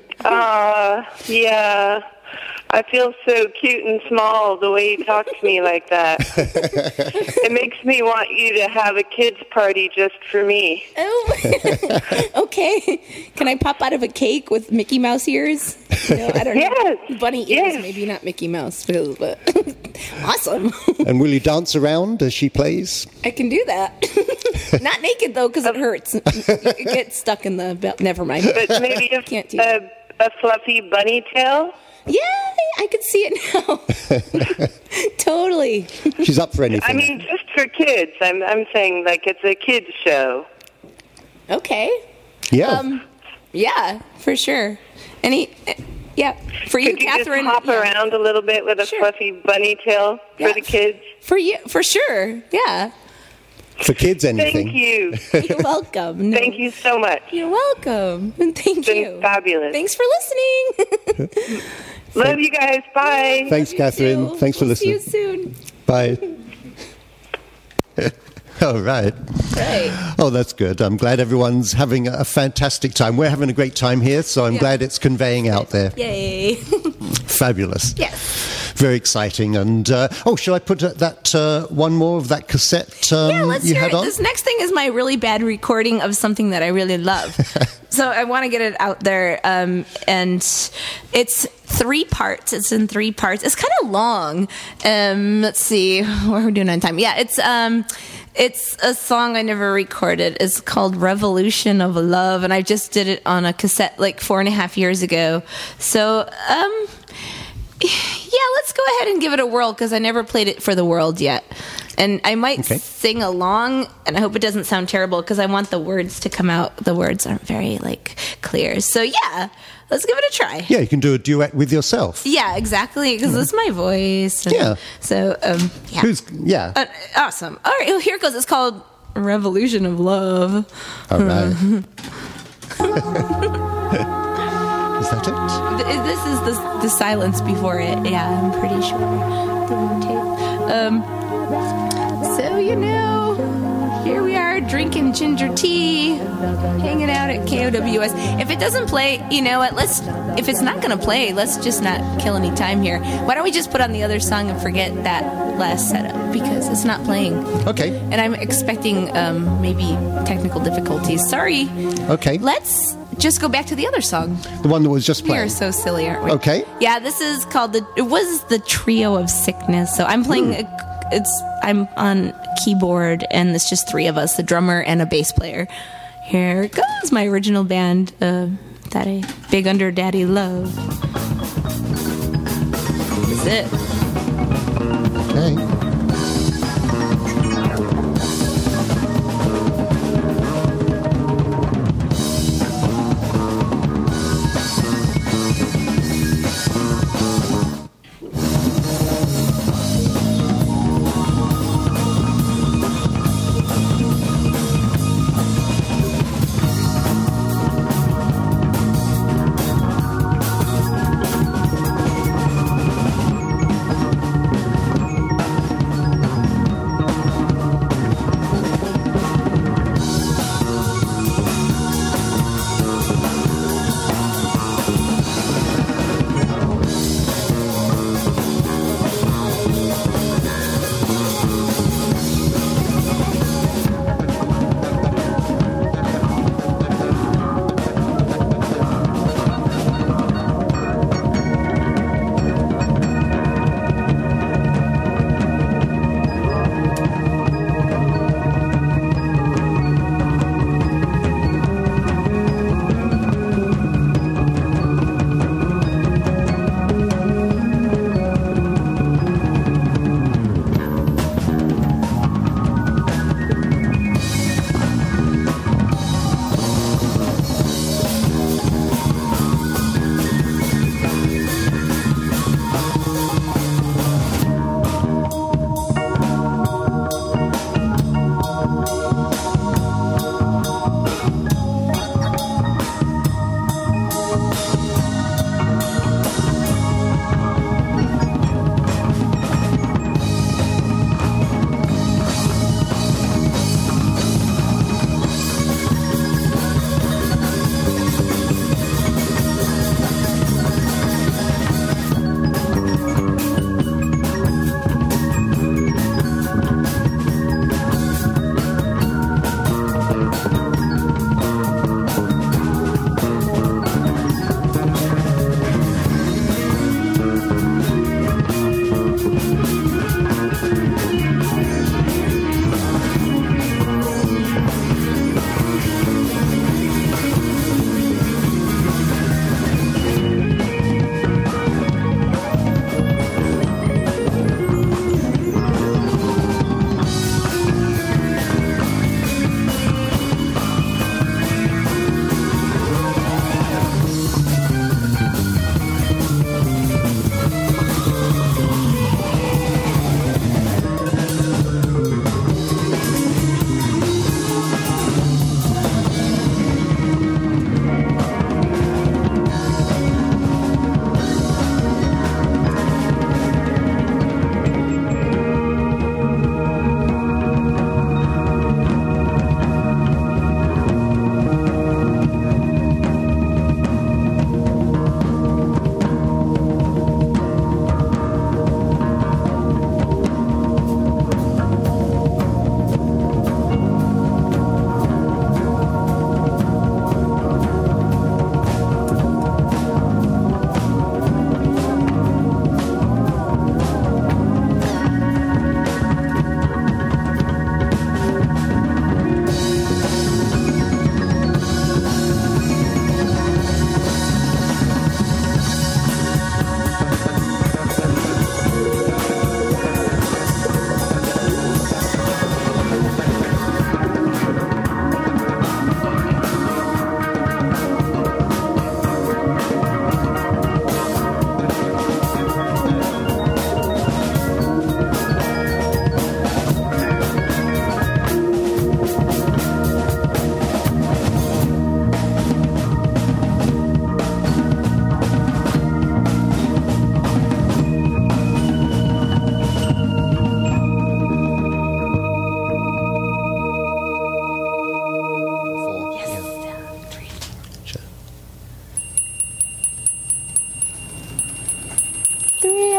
Yeah. I feel so cute and small the way you talk to me like that. It makes me want you to have a kids' party just for me. Oh, okay. Can I pop out of a cake with Mickey Mouse ears? No, I don't know. Yes. Bunny ears, Yes. maybe not Mickey Mouse, but awesome. And will you dance around as she plays? I can do that. Not naked, though, because it hurts. You get stuck in the belt. Never mind. But maybe Can't do a fluffy bunny tail? Yeah, I could see it now. Totally. She's up for anything. I mean, just for kids. I'm saying, like, it's a kids' show. Okay. Yeah. Yeah, for sure. Yeah, for you, Could you Catherine. just hop around a little bit with a Sure. fluffy bunny tail for Yeah. the kids? For you, for sure. Yeah. For kids, anything. Thank you. You're welcome. No, Thank you so much. You're welcome. And thank It's you. been fabulous. Thanks for listening. Love you guys. Bye. Thanks, Catherine. Too. Thanks for We'll see listening. you soon. Bye. All right. Right. Oh, that's good. I'm glad everyone's having a fantastic time. We're having a great time here, so I'm Yeah. glad it's conveying out there. Yay. Fabulous. Yes. Very exciting. And, shall I put that one more of that cassette Yeah, let's you hear had it. on? This next thing is my really bad recording of something that I really love. So I want to get it out there. And it's 3 parts. It's in 3 parts. It's kind of long. Let's see. What are we doing on time? Yeah, it's a song I never recorded. It's called Revolution of Love. And I just did it on a cassette like 4.5 years ago. So, yeah, let's go ahead and give it a whirl because I never played it for the world yet. And I might sing along, and I hope it doesn't sound terrible because I want the words to come out. The words aren't very, clear. So, yeah, let's give it a try. Yeah, you can do a duet with yourself. Yeah, exactly, because this is my voice. And Yeah. So, yeah. Awesome. All right, well, here it goes. It's called Revolution of Love. All right. Is that it? This is the silence before it. Yeah, I'm pretty sure. So, here we are drinking ginger tea, hanging out at KOWS. If it doesn't play, you know what? If it's not going to play, let's just not kill any time here. Why don't we just put on the other song and forget that last setup because it's not playing. Okay. And I'm expecting maybe technical difficulties. Sorry. Okay. Let's just go back to the other song. The one that was just We playing. are so silly, aren't we? Okay. Yeah, this is called it was the Trio of Sickness. So I'm playing I'm on keyboard and it's just 3 of us, a drummer and a bass player. Here it goes, my original band, Daddy Big Under Daddy Love. That's it. Okay.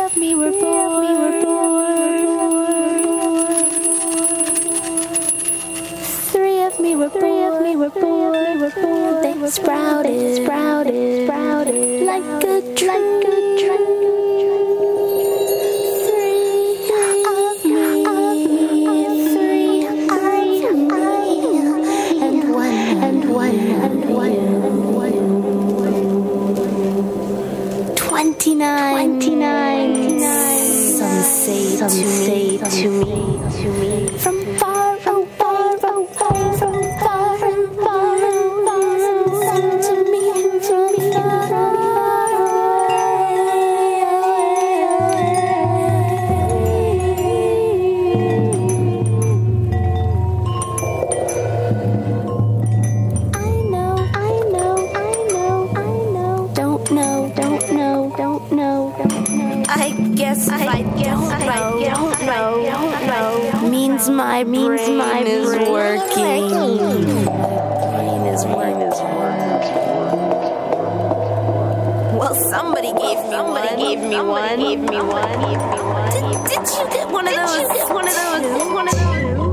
of me were born. Three of me were born. They sprouted like a tree. Some say to me from far away, from far to me from far. Don't know. I guess I don't know. Means my brain is working. Brain is working. Well, somebody gave me one. Did you get one of those?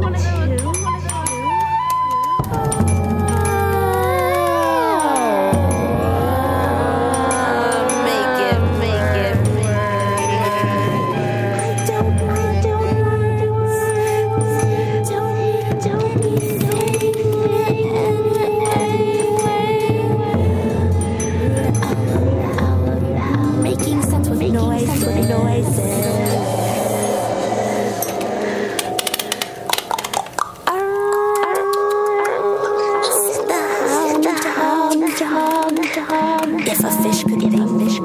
If a fish could think.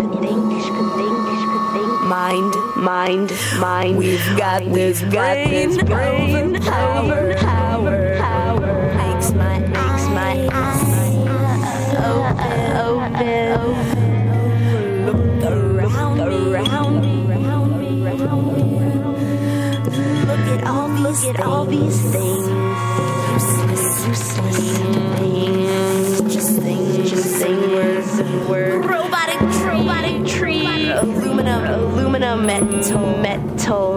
Mind. We've got this brain power. Makes my eyes open. Look around. Look at all these things. Useless things. Just things. Robotic tree. Aluminum, metal.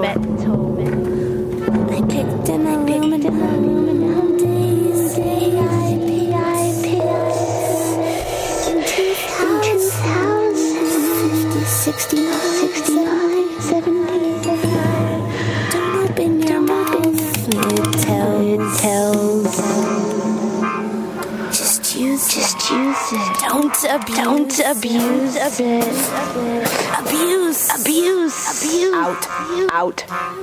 I picked an aluminum daisy. I picked in 2000, 50, 69, 70. Don't open your mouth. It tells. Just use it. Don't abuse it. Abuse. Out.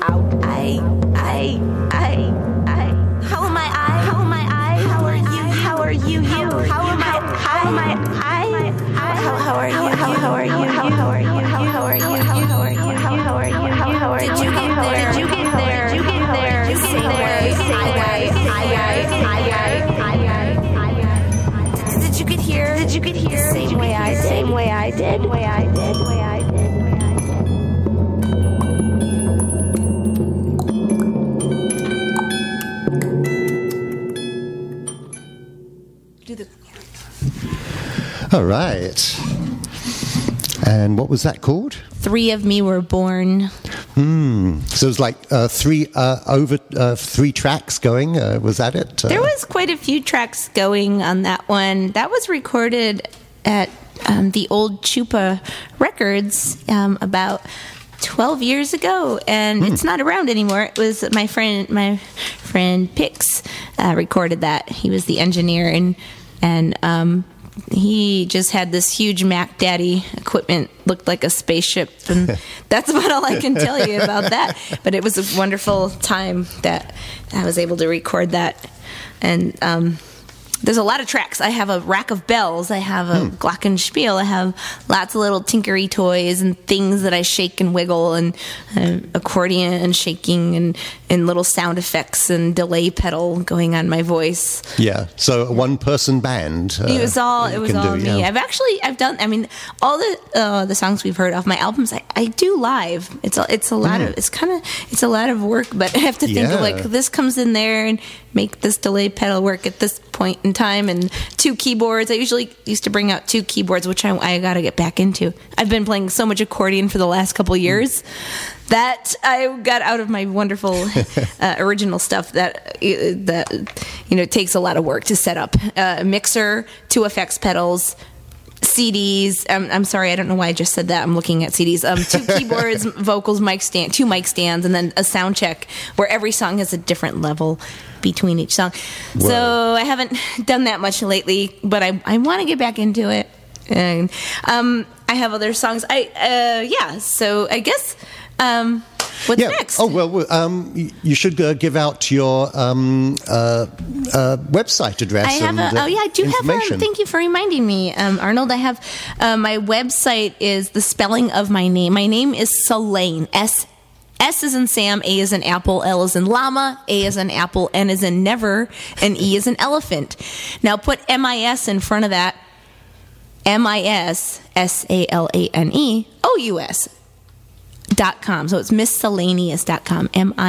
I. How am I? How are you? How are you? How am I? How are you? Did you get there? Did you get here? Same way I did. All right. And what was that called? Three of Me Were Born. So it was like three tracks going. Was that it? There was quite a few tracks going on that one. That was recorded at the old Chupa Records about 12 years ago, and it's not around anymore. It was my friend Pix recorded that. He was the engineer, and he just had this huge Mac Daddy equipment, looked like a spaceship, and that's about all I can tell you about that. But it was a wonderful time that I was able to record that. And there's a lot of tracks. I have a rack of bells. I have a glockenspiel. I have lots of little tinkery toys and things that I shake and wiggle, and accordion and shaking and little sound effects and delay pedal going on my voice. Yeah. So a one-person band. It was all me. Yeah. I've done. I mean, all the songs we've heard off my albums, I do live. It's a lot of. It's a lot of work, but I have to think of like this comes in there and make this delay pedal work at this point in time, and 2 keyboards. I usually used to bring out 2 keyboards, which I got to get back into. I've been playing so much accordion for the last couple years that I got out of my wonderful original stuff that takes a lot of work to set up. Mixer, 2 effects pedals, CDs. I'm sorry, I don't know why I just said that. I'm looking at CDs. 2 keyboards, vocals, mic stand, 2 mic stands, and then a sound check where every song has a different level between each song. Whoa. So I haven't done that much lately, but I want to get back into it. And I have other songs. So I guess what's next? Oh, well, you should give out your website address. I have I do have. Thank you for reminding me, Arnold. I have my website is the spelling of my name. My name is Selene. S is in Sam, A is in Apple, L is in Llama, A is in Apple, N is in Never, and E is in Elephant. Now put MIS in front of that. MISSALANEOUS.com. So it's miscellaneous.com.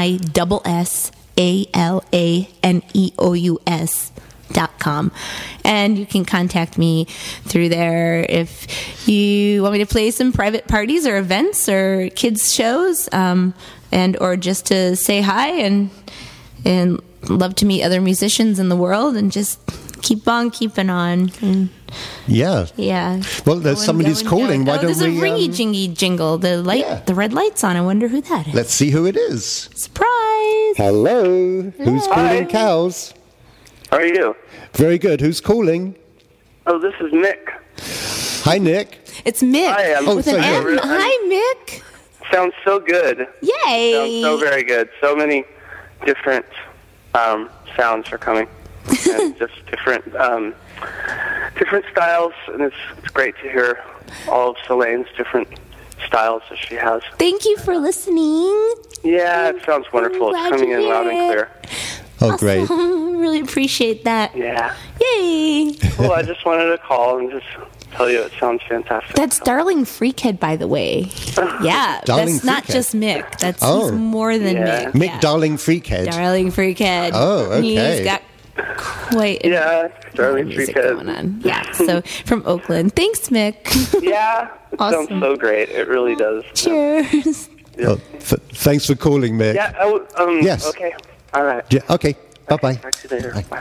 MISSALANEOUS.com. And you can contact me through there if you want me to play some private parties or events or kids shows, or just to say hi and love to meet other musicians in the world and just keep on keeping on. And yeah. Well, somebody's calling. Why don't there's we? There's a ringy jingy jingle. The red light's on. I wonder who that is. Let's see who it is. Surprise! Hello. Who's calling, Cows? How are you? Very good. Who's calling? Oh, this is Nick. Hi, Nick. It's Mick. Hi, with an M. Hi, Mick. Sounds so good. Yay! Sounds so very good. So many different sounds are coming, and just different styles, and it's great to hear all of Selene's different styles that she has. Thank you for listening. Yeah, it sounds wonderful. It's coming in loud and clear. Oh, awesome. Great. Really appreciate that. Yeah. Yay. Well, I just wanted to call and just tell you it sounds fantastic. That's Darling Freakhead, by the way. Yeah, Darling that's not Freakhead. Just Mick. He's more than Mick. Mick Yeah. Darling Freakhead. Darling Freakhead. Oh, okay. He's got quite Darling music Freakhead going on. Yeah, so from Oakland. Thanks, Mick. Yeah, it Awesome. sounds so great. It really does. Cheers. Yeah. Oh, thanks for calling, Mick. Yeah. Yes. Okay. All right. Yeah, okay. Bye-bye. Talk to you later. Bye.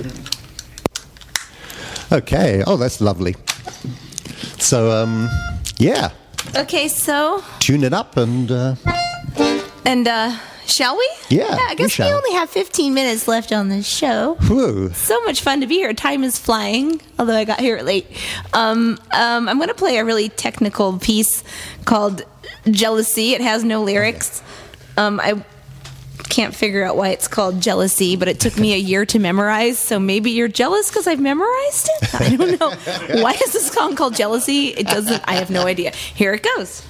Okay. Oh, that's lovely. So, yeah. Okay, so Tune it up and... shall we? Yeah, I guess we shall. only have 15 minutes left on this show. Whew. So much fun to be here. Time is flying, although I got here late. I'm going to play a really technical piece called Jealousy. It has no lyrics. I can't figure out why it's called Jealousy, but it took me a year to memorize, so maybe you're jealous because I've memorized it? I don't know. Why is this song called Jealousy? It doesn't, I have no idea. Here it goes.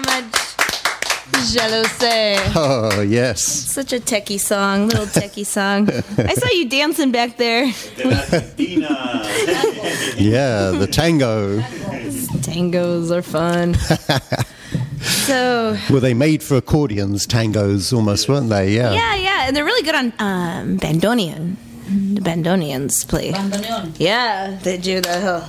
much. Jalouse. Oh, yes. Such a techie song, little techie song. I saw you dancing back there. Yeah, the tango. Tangos are fun. So. Were they made for accordions, tangos almost, weren't they? Yeah. Yeah, and they're really good on bandoneon. The bandoneons play. Bandoneon. Yeah, they do the whole.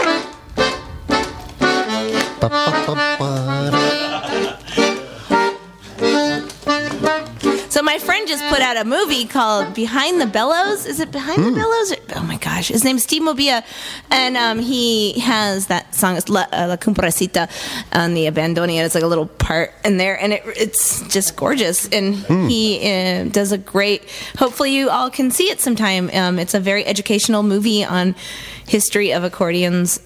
So my friend just put out a movie called Behind the Bellows. Is it Behind the Bellows? Oh my gosh, his name's Steve Mobia, and he has that song. It's La Comparsita on the bandoneon. It's like a little part in there, and it's just gorgeous. And he does a great. Hopefully, you all can see it sometime. It's a very educational movie on history of accordions.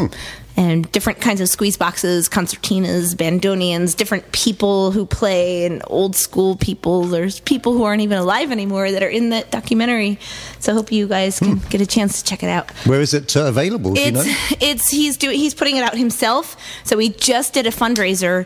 And different kinds of squeeze boxes, concertinas, bandoneons, different people who play, and old school people. There's people who aren't even alive anymore that are in that documentary. So I hope you guys can get a chance to check it out. Where is it available? Do you know? He's putting it out himself. So we just did a fundraiser.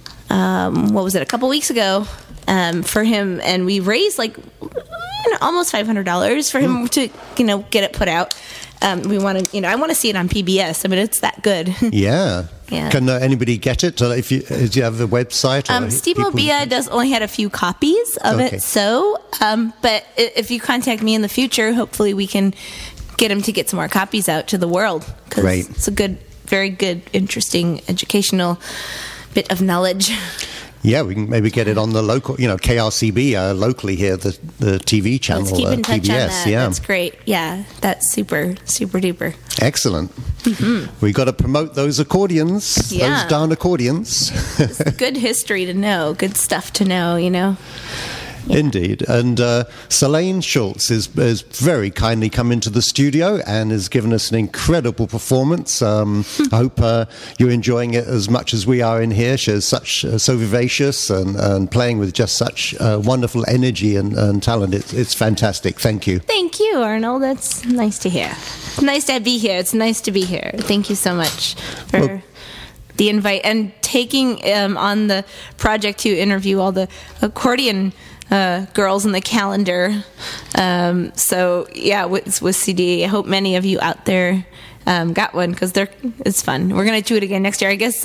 What was it? A couple weeks ago for him, and we raised like almost $500 for him to get it put out. We want to, I want to see it on PBS. I mean, it's that good. Yeah. Yeah. Can anybody get it? Do you have the website? Steve Mobia only had a few copies of it. So, but if you contact me in the future, hopefully we can get him to get some more copies out to the world. Great. It's a very good, interesting, educational bit of knowledge. Yeah, we can maybe get it on the local, KRCB locally here, the TV channel. Let's keep in touch PBS, on that. yeah. That's great. Yeah, that's super, super duper. Excellent. We got to promote those accordions, those darn accordions. It's good history to know, good stuff to know, Yeah. Indeed. And Selene Schultz is very kindly come into the studio and has given us an incredible performance. I hope you're enjoying it as much as we are in here. She's so vivacious and playing with just such wonderful energy and talent. It's fantastic. Thank you. Thank you, Arnold. That's nice to hear. It's nice to be here. It's nice to be here. Thank you so much for the invite and taking on the project to interview all the accordion girls in the calendar. So yeah, with CD, I hope many of you out there got one because it's fun. We're gonna do it again next year, I guess.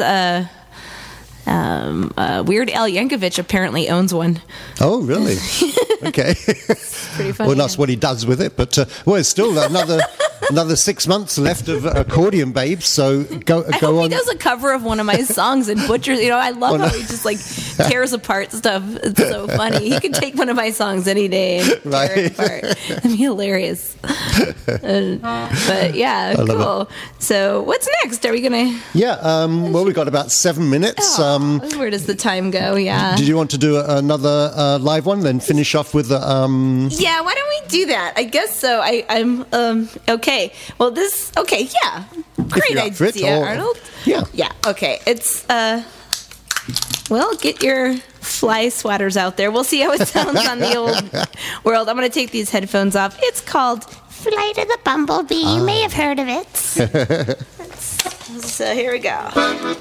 Weird Al Yankovic apparently owns one. Oh, really? Okay. Pretty funny. Well, that's what he does with it. But there's still another 6 months left of Accordion Babes. So go on. He does a cover of one of my songs and butchers. I love how he just tears apart stuff. It's so funny. He could take one of my songs any day and tear it apart. It'd be hilarious. But yeah, cool. So what's next? Are we gonna? Yeah. Well, we've got about 7 minutes. Where does the time go? Yeah. Did you want to do another live one, then finish off with the? Yeah. Why don't we do that? I guess so. I'm okay. Well, okay. Yeah. Great idea, Arnold. Yeah. Yeah. Okay. It's well, get your fly swatters out there. We'll see how it sounds on the old world. I'm going to take these headphones off. It's called Flight of the Bumblebee. You may have heard of it. So here we go.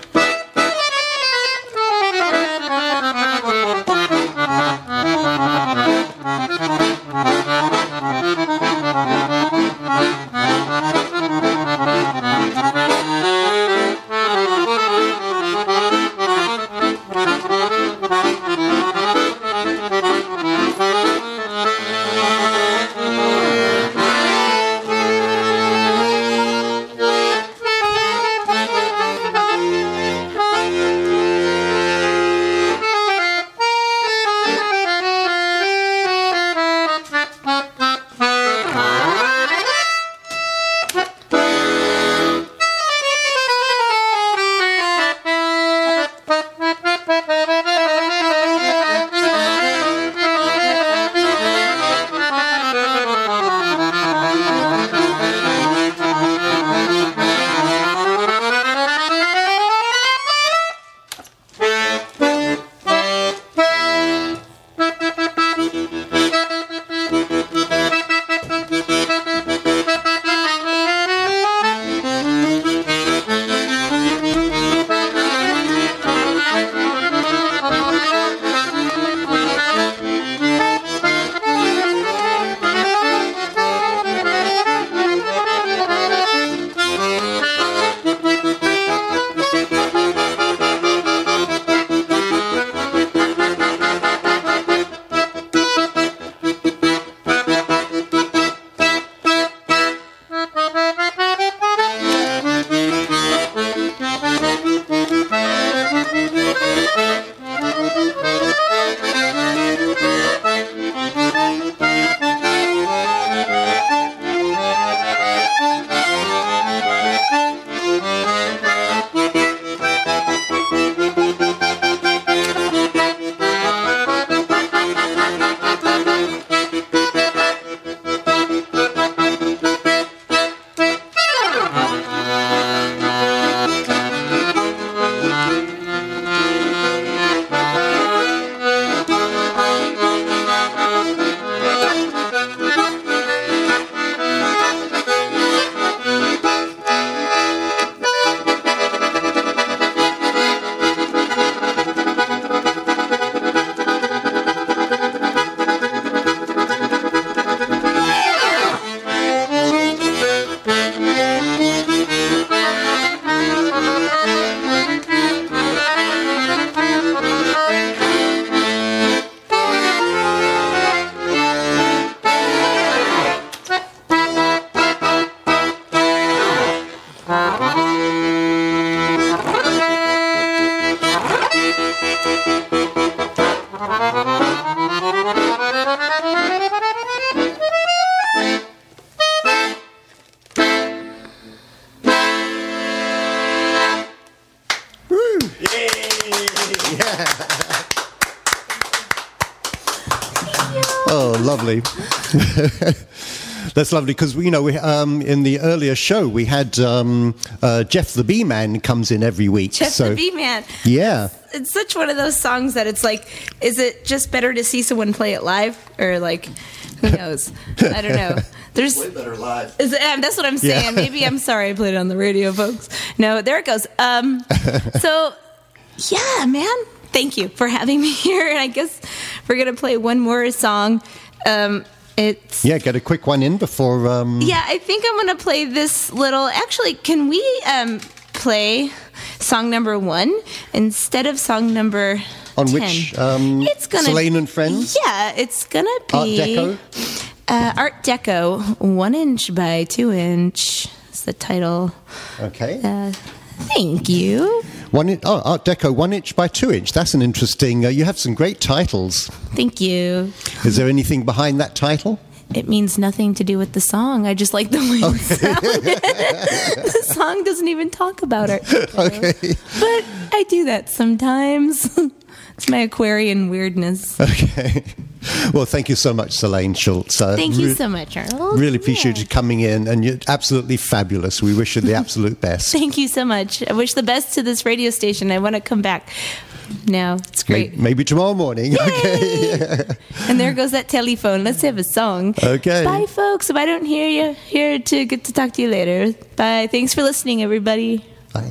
Oh, lovely. That's lovely because we in the earlier show we had Jeff the B-Man comes in every week. Jeff the B-Man. Yeah. It's such one of those songs that it's like, is it just better to see someone play it live or like, who knows? I don't know. There's way better live. That's what I'm saying. Yeah. Maybe I'm sorry I played it on the radio, folks. No, there it goes. So, yeah, man. Thank you for having me here. And I guess we're going to play one more song. Get a quick one in before... Yeah, I think I'm going to play this little... Actually, can we play song number 1 instead of song number 10? On which? It's gonna, Selene and Friends? Yeah, it's going to be... Art Deco? Art Deco, 1 inch by 2 inch. It's the title. Okay. Thank you. Art Deco, 1 inch by 2 inch. That's an interesting... you have some great titles. Thank you. Is there anything behind that title? It means nothing to do with the song. I just like the way it sounded. The song doesn't even talk about it. Okay. But I do that sometimes. It's my Aquarian weirdness. Okay. Well, thank you so much, Selene Schultz. Thank you so much, Earl. Really appreciate you coming in, and you're absolutely fabulous. We wish you the absolute best. Thank you so much. I wish the best to this radio station. I want to come back. No, it's great. Maybe tomorrow morning. Yay! Okay. And there goes that telephone. Let's have a song. Okay. Bye, folks. If I don't hear you, here to get to talk to you later. Bye. Thanks for listening, everybody. Bye.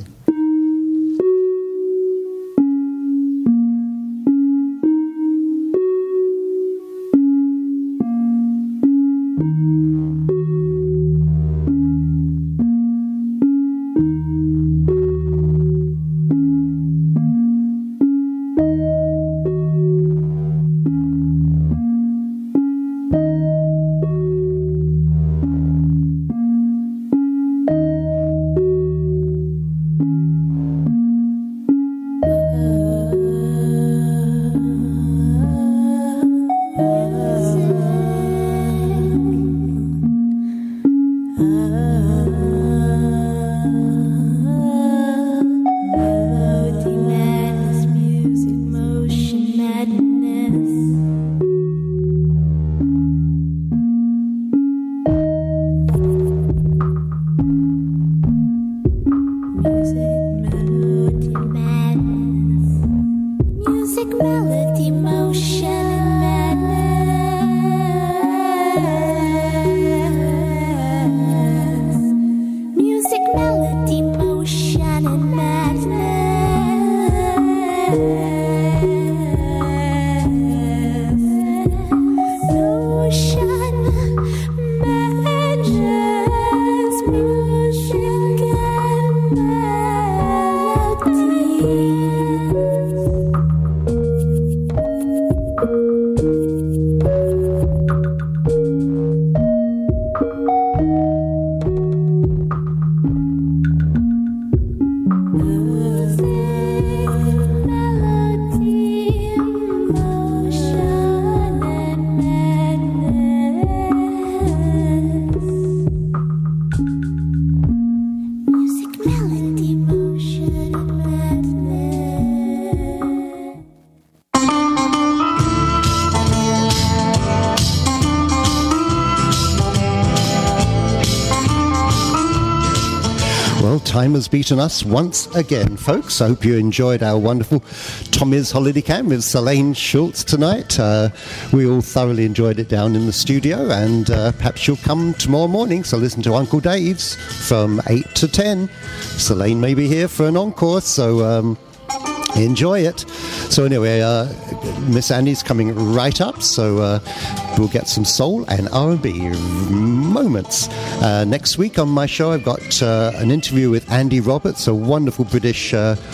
Time has beaten us once again, folks. I hope you enjoyed our wonderful Tommy's Holiday Camp with Selene Schultz tonight. We all thoroughly enjoyed it down in the studio, and perhaps you'll come tomorrow morning, so listen to Uncle Dave's from 8 to 10. Selene may be here for an encore, so enjoy it. So anyway, Miss Annie's coming right up, so we'll get some soul and R&B moments. Next week on my show, I've got an interview with Andy Roberts, a wonderful British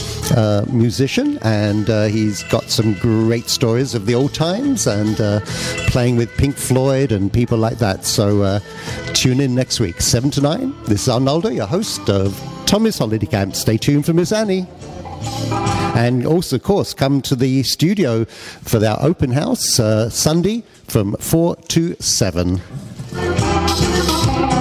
musician, and he's got some great stories of the old times and playing with Pink Floyd and people like that. So tune in next week, 7 to 9. This is Arnaldo, your host of Tommy's Holiday Camp. Stay tuned for Miss Annie. And also, of course, come to the studio for our open house Sunday from 4 to 7.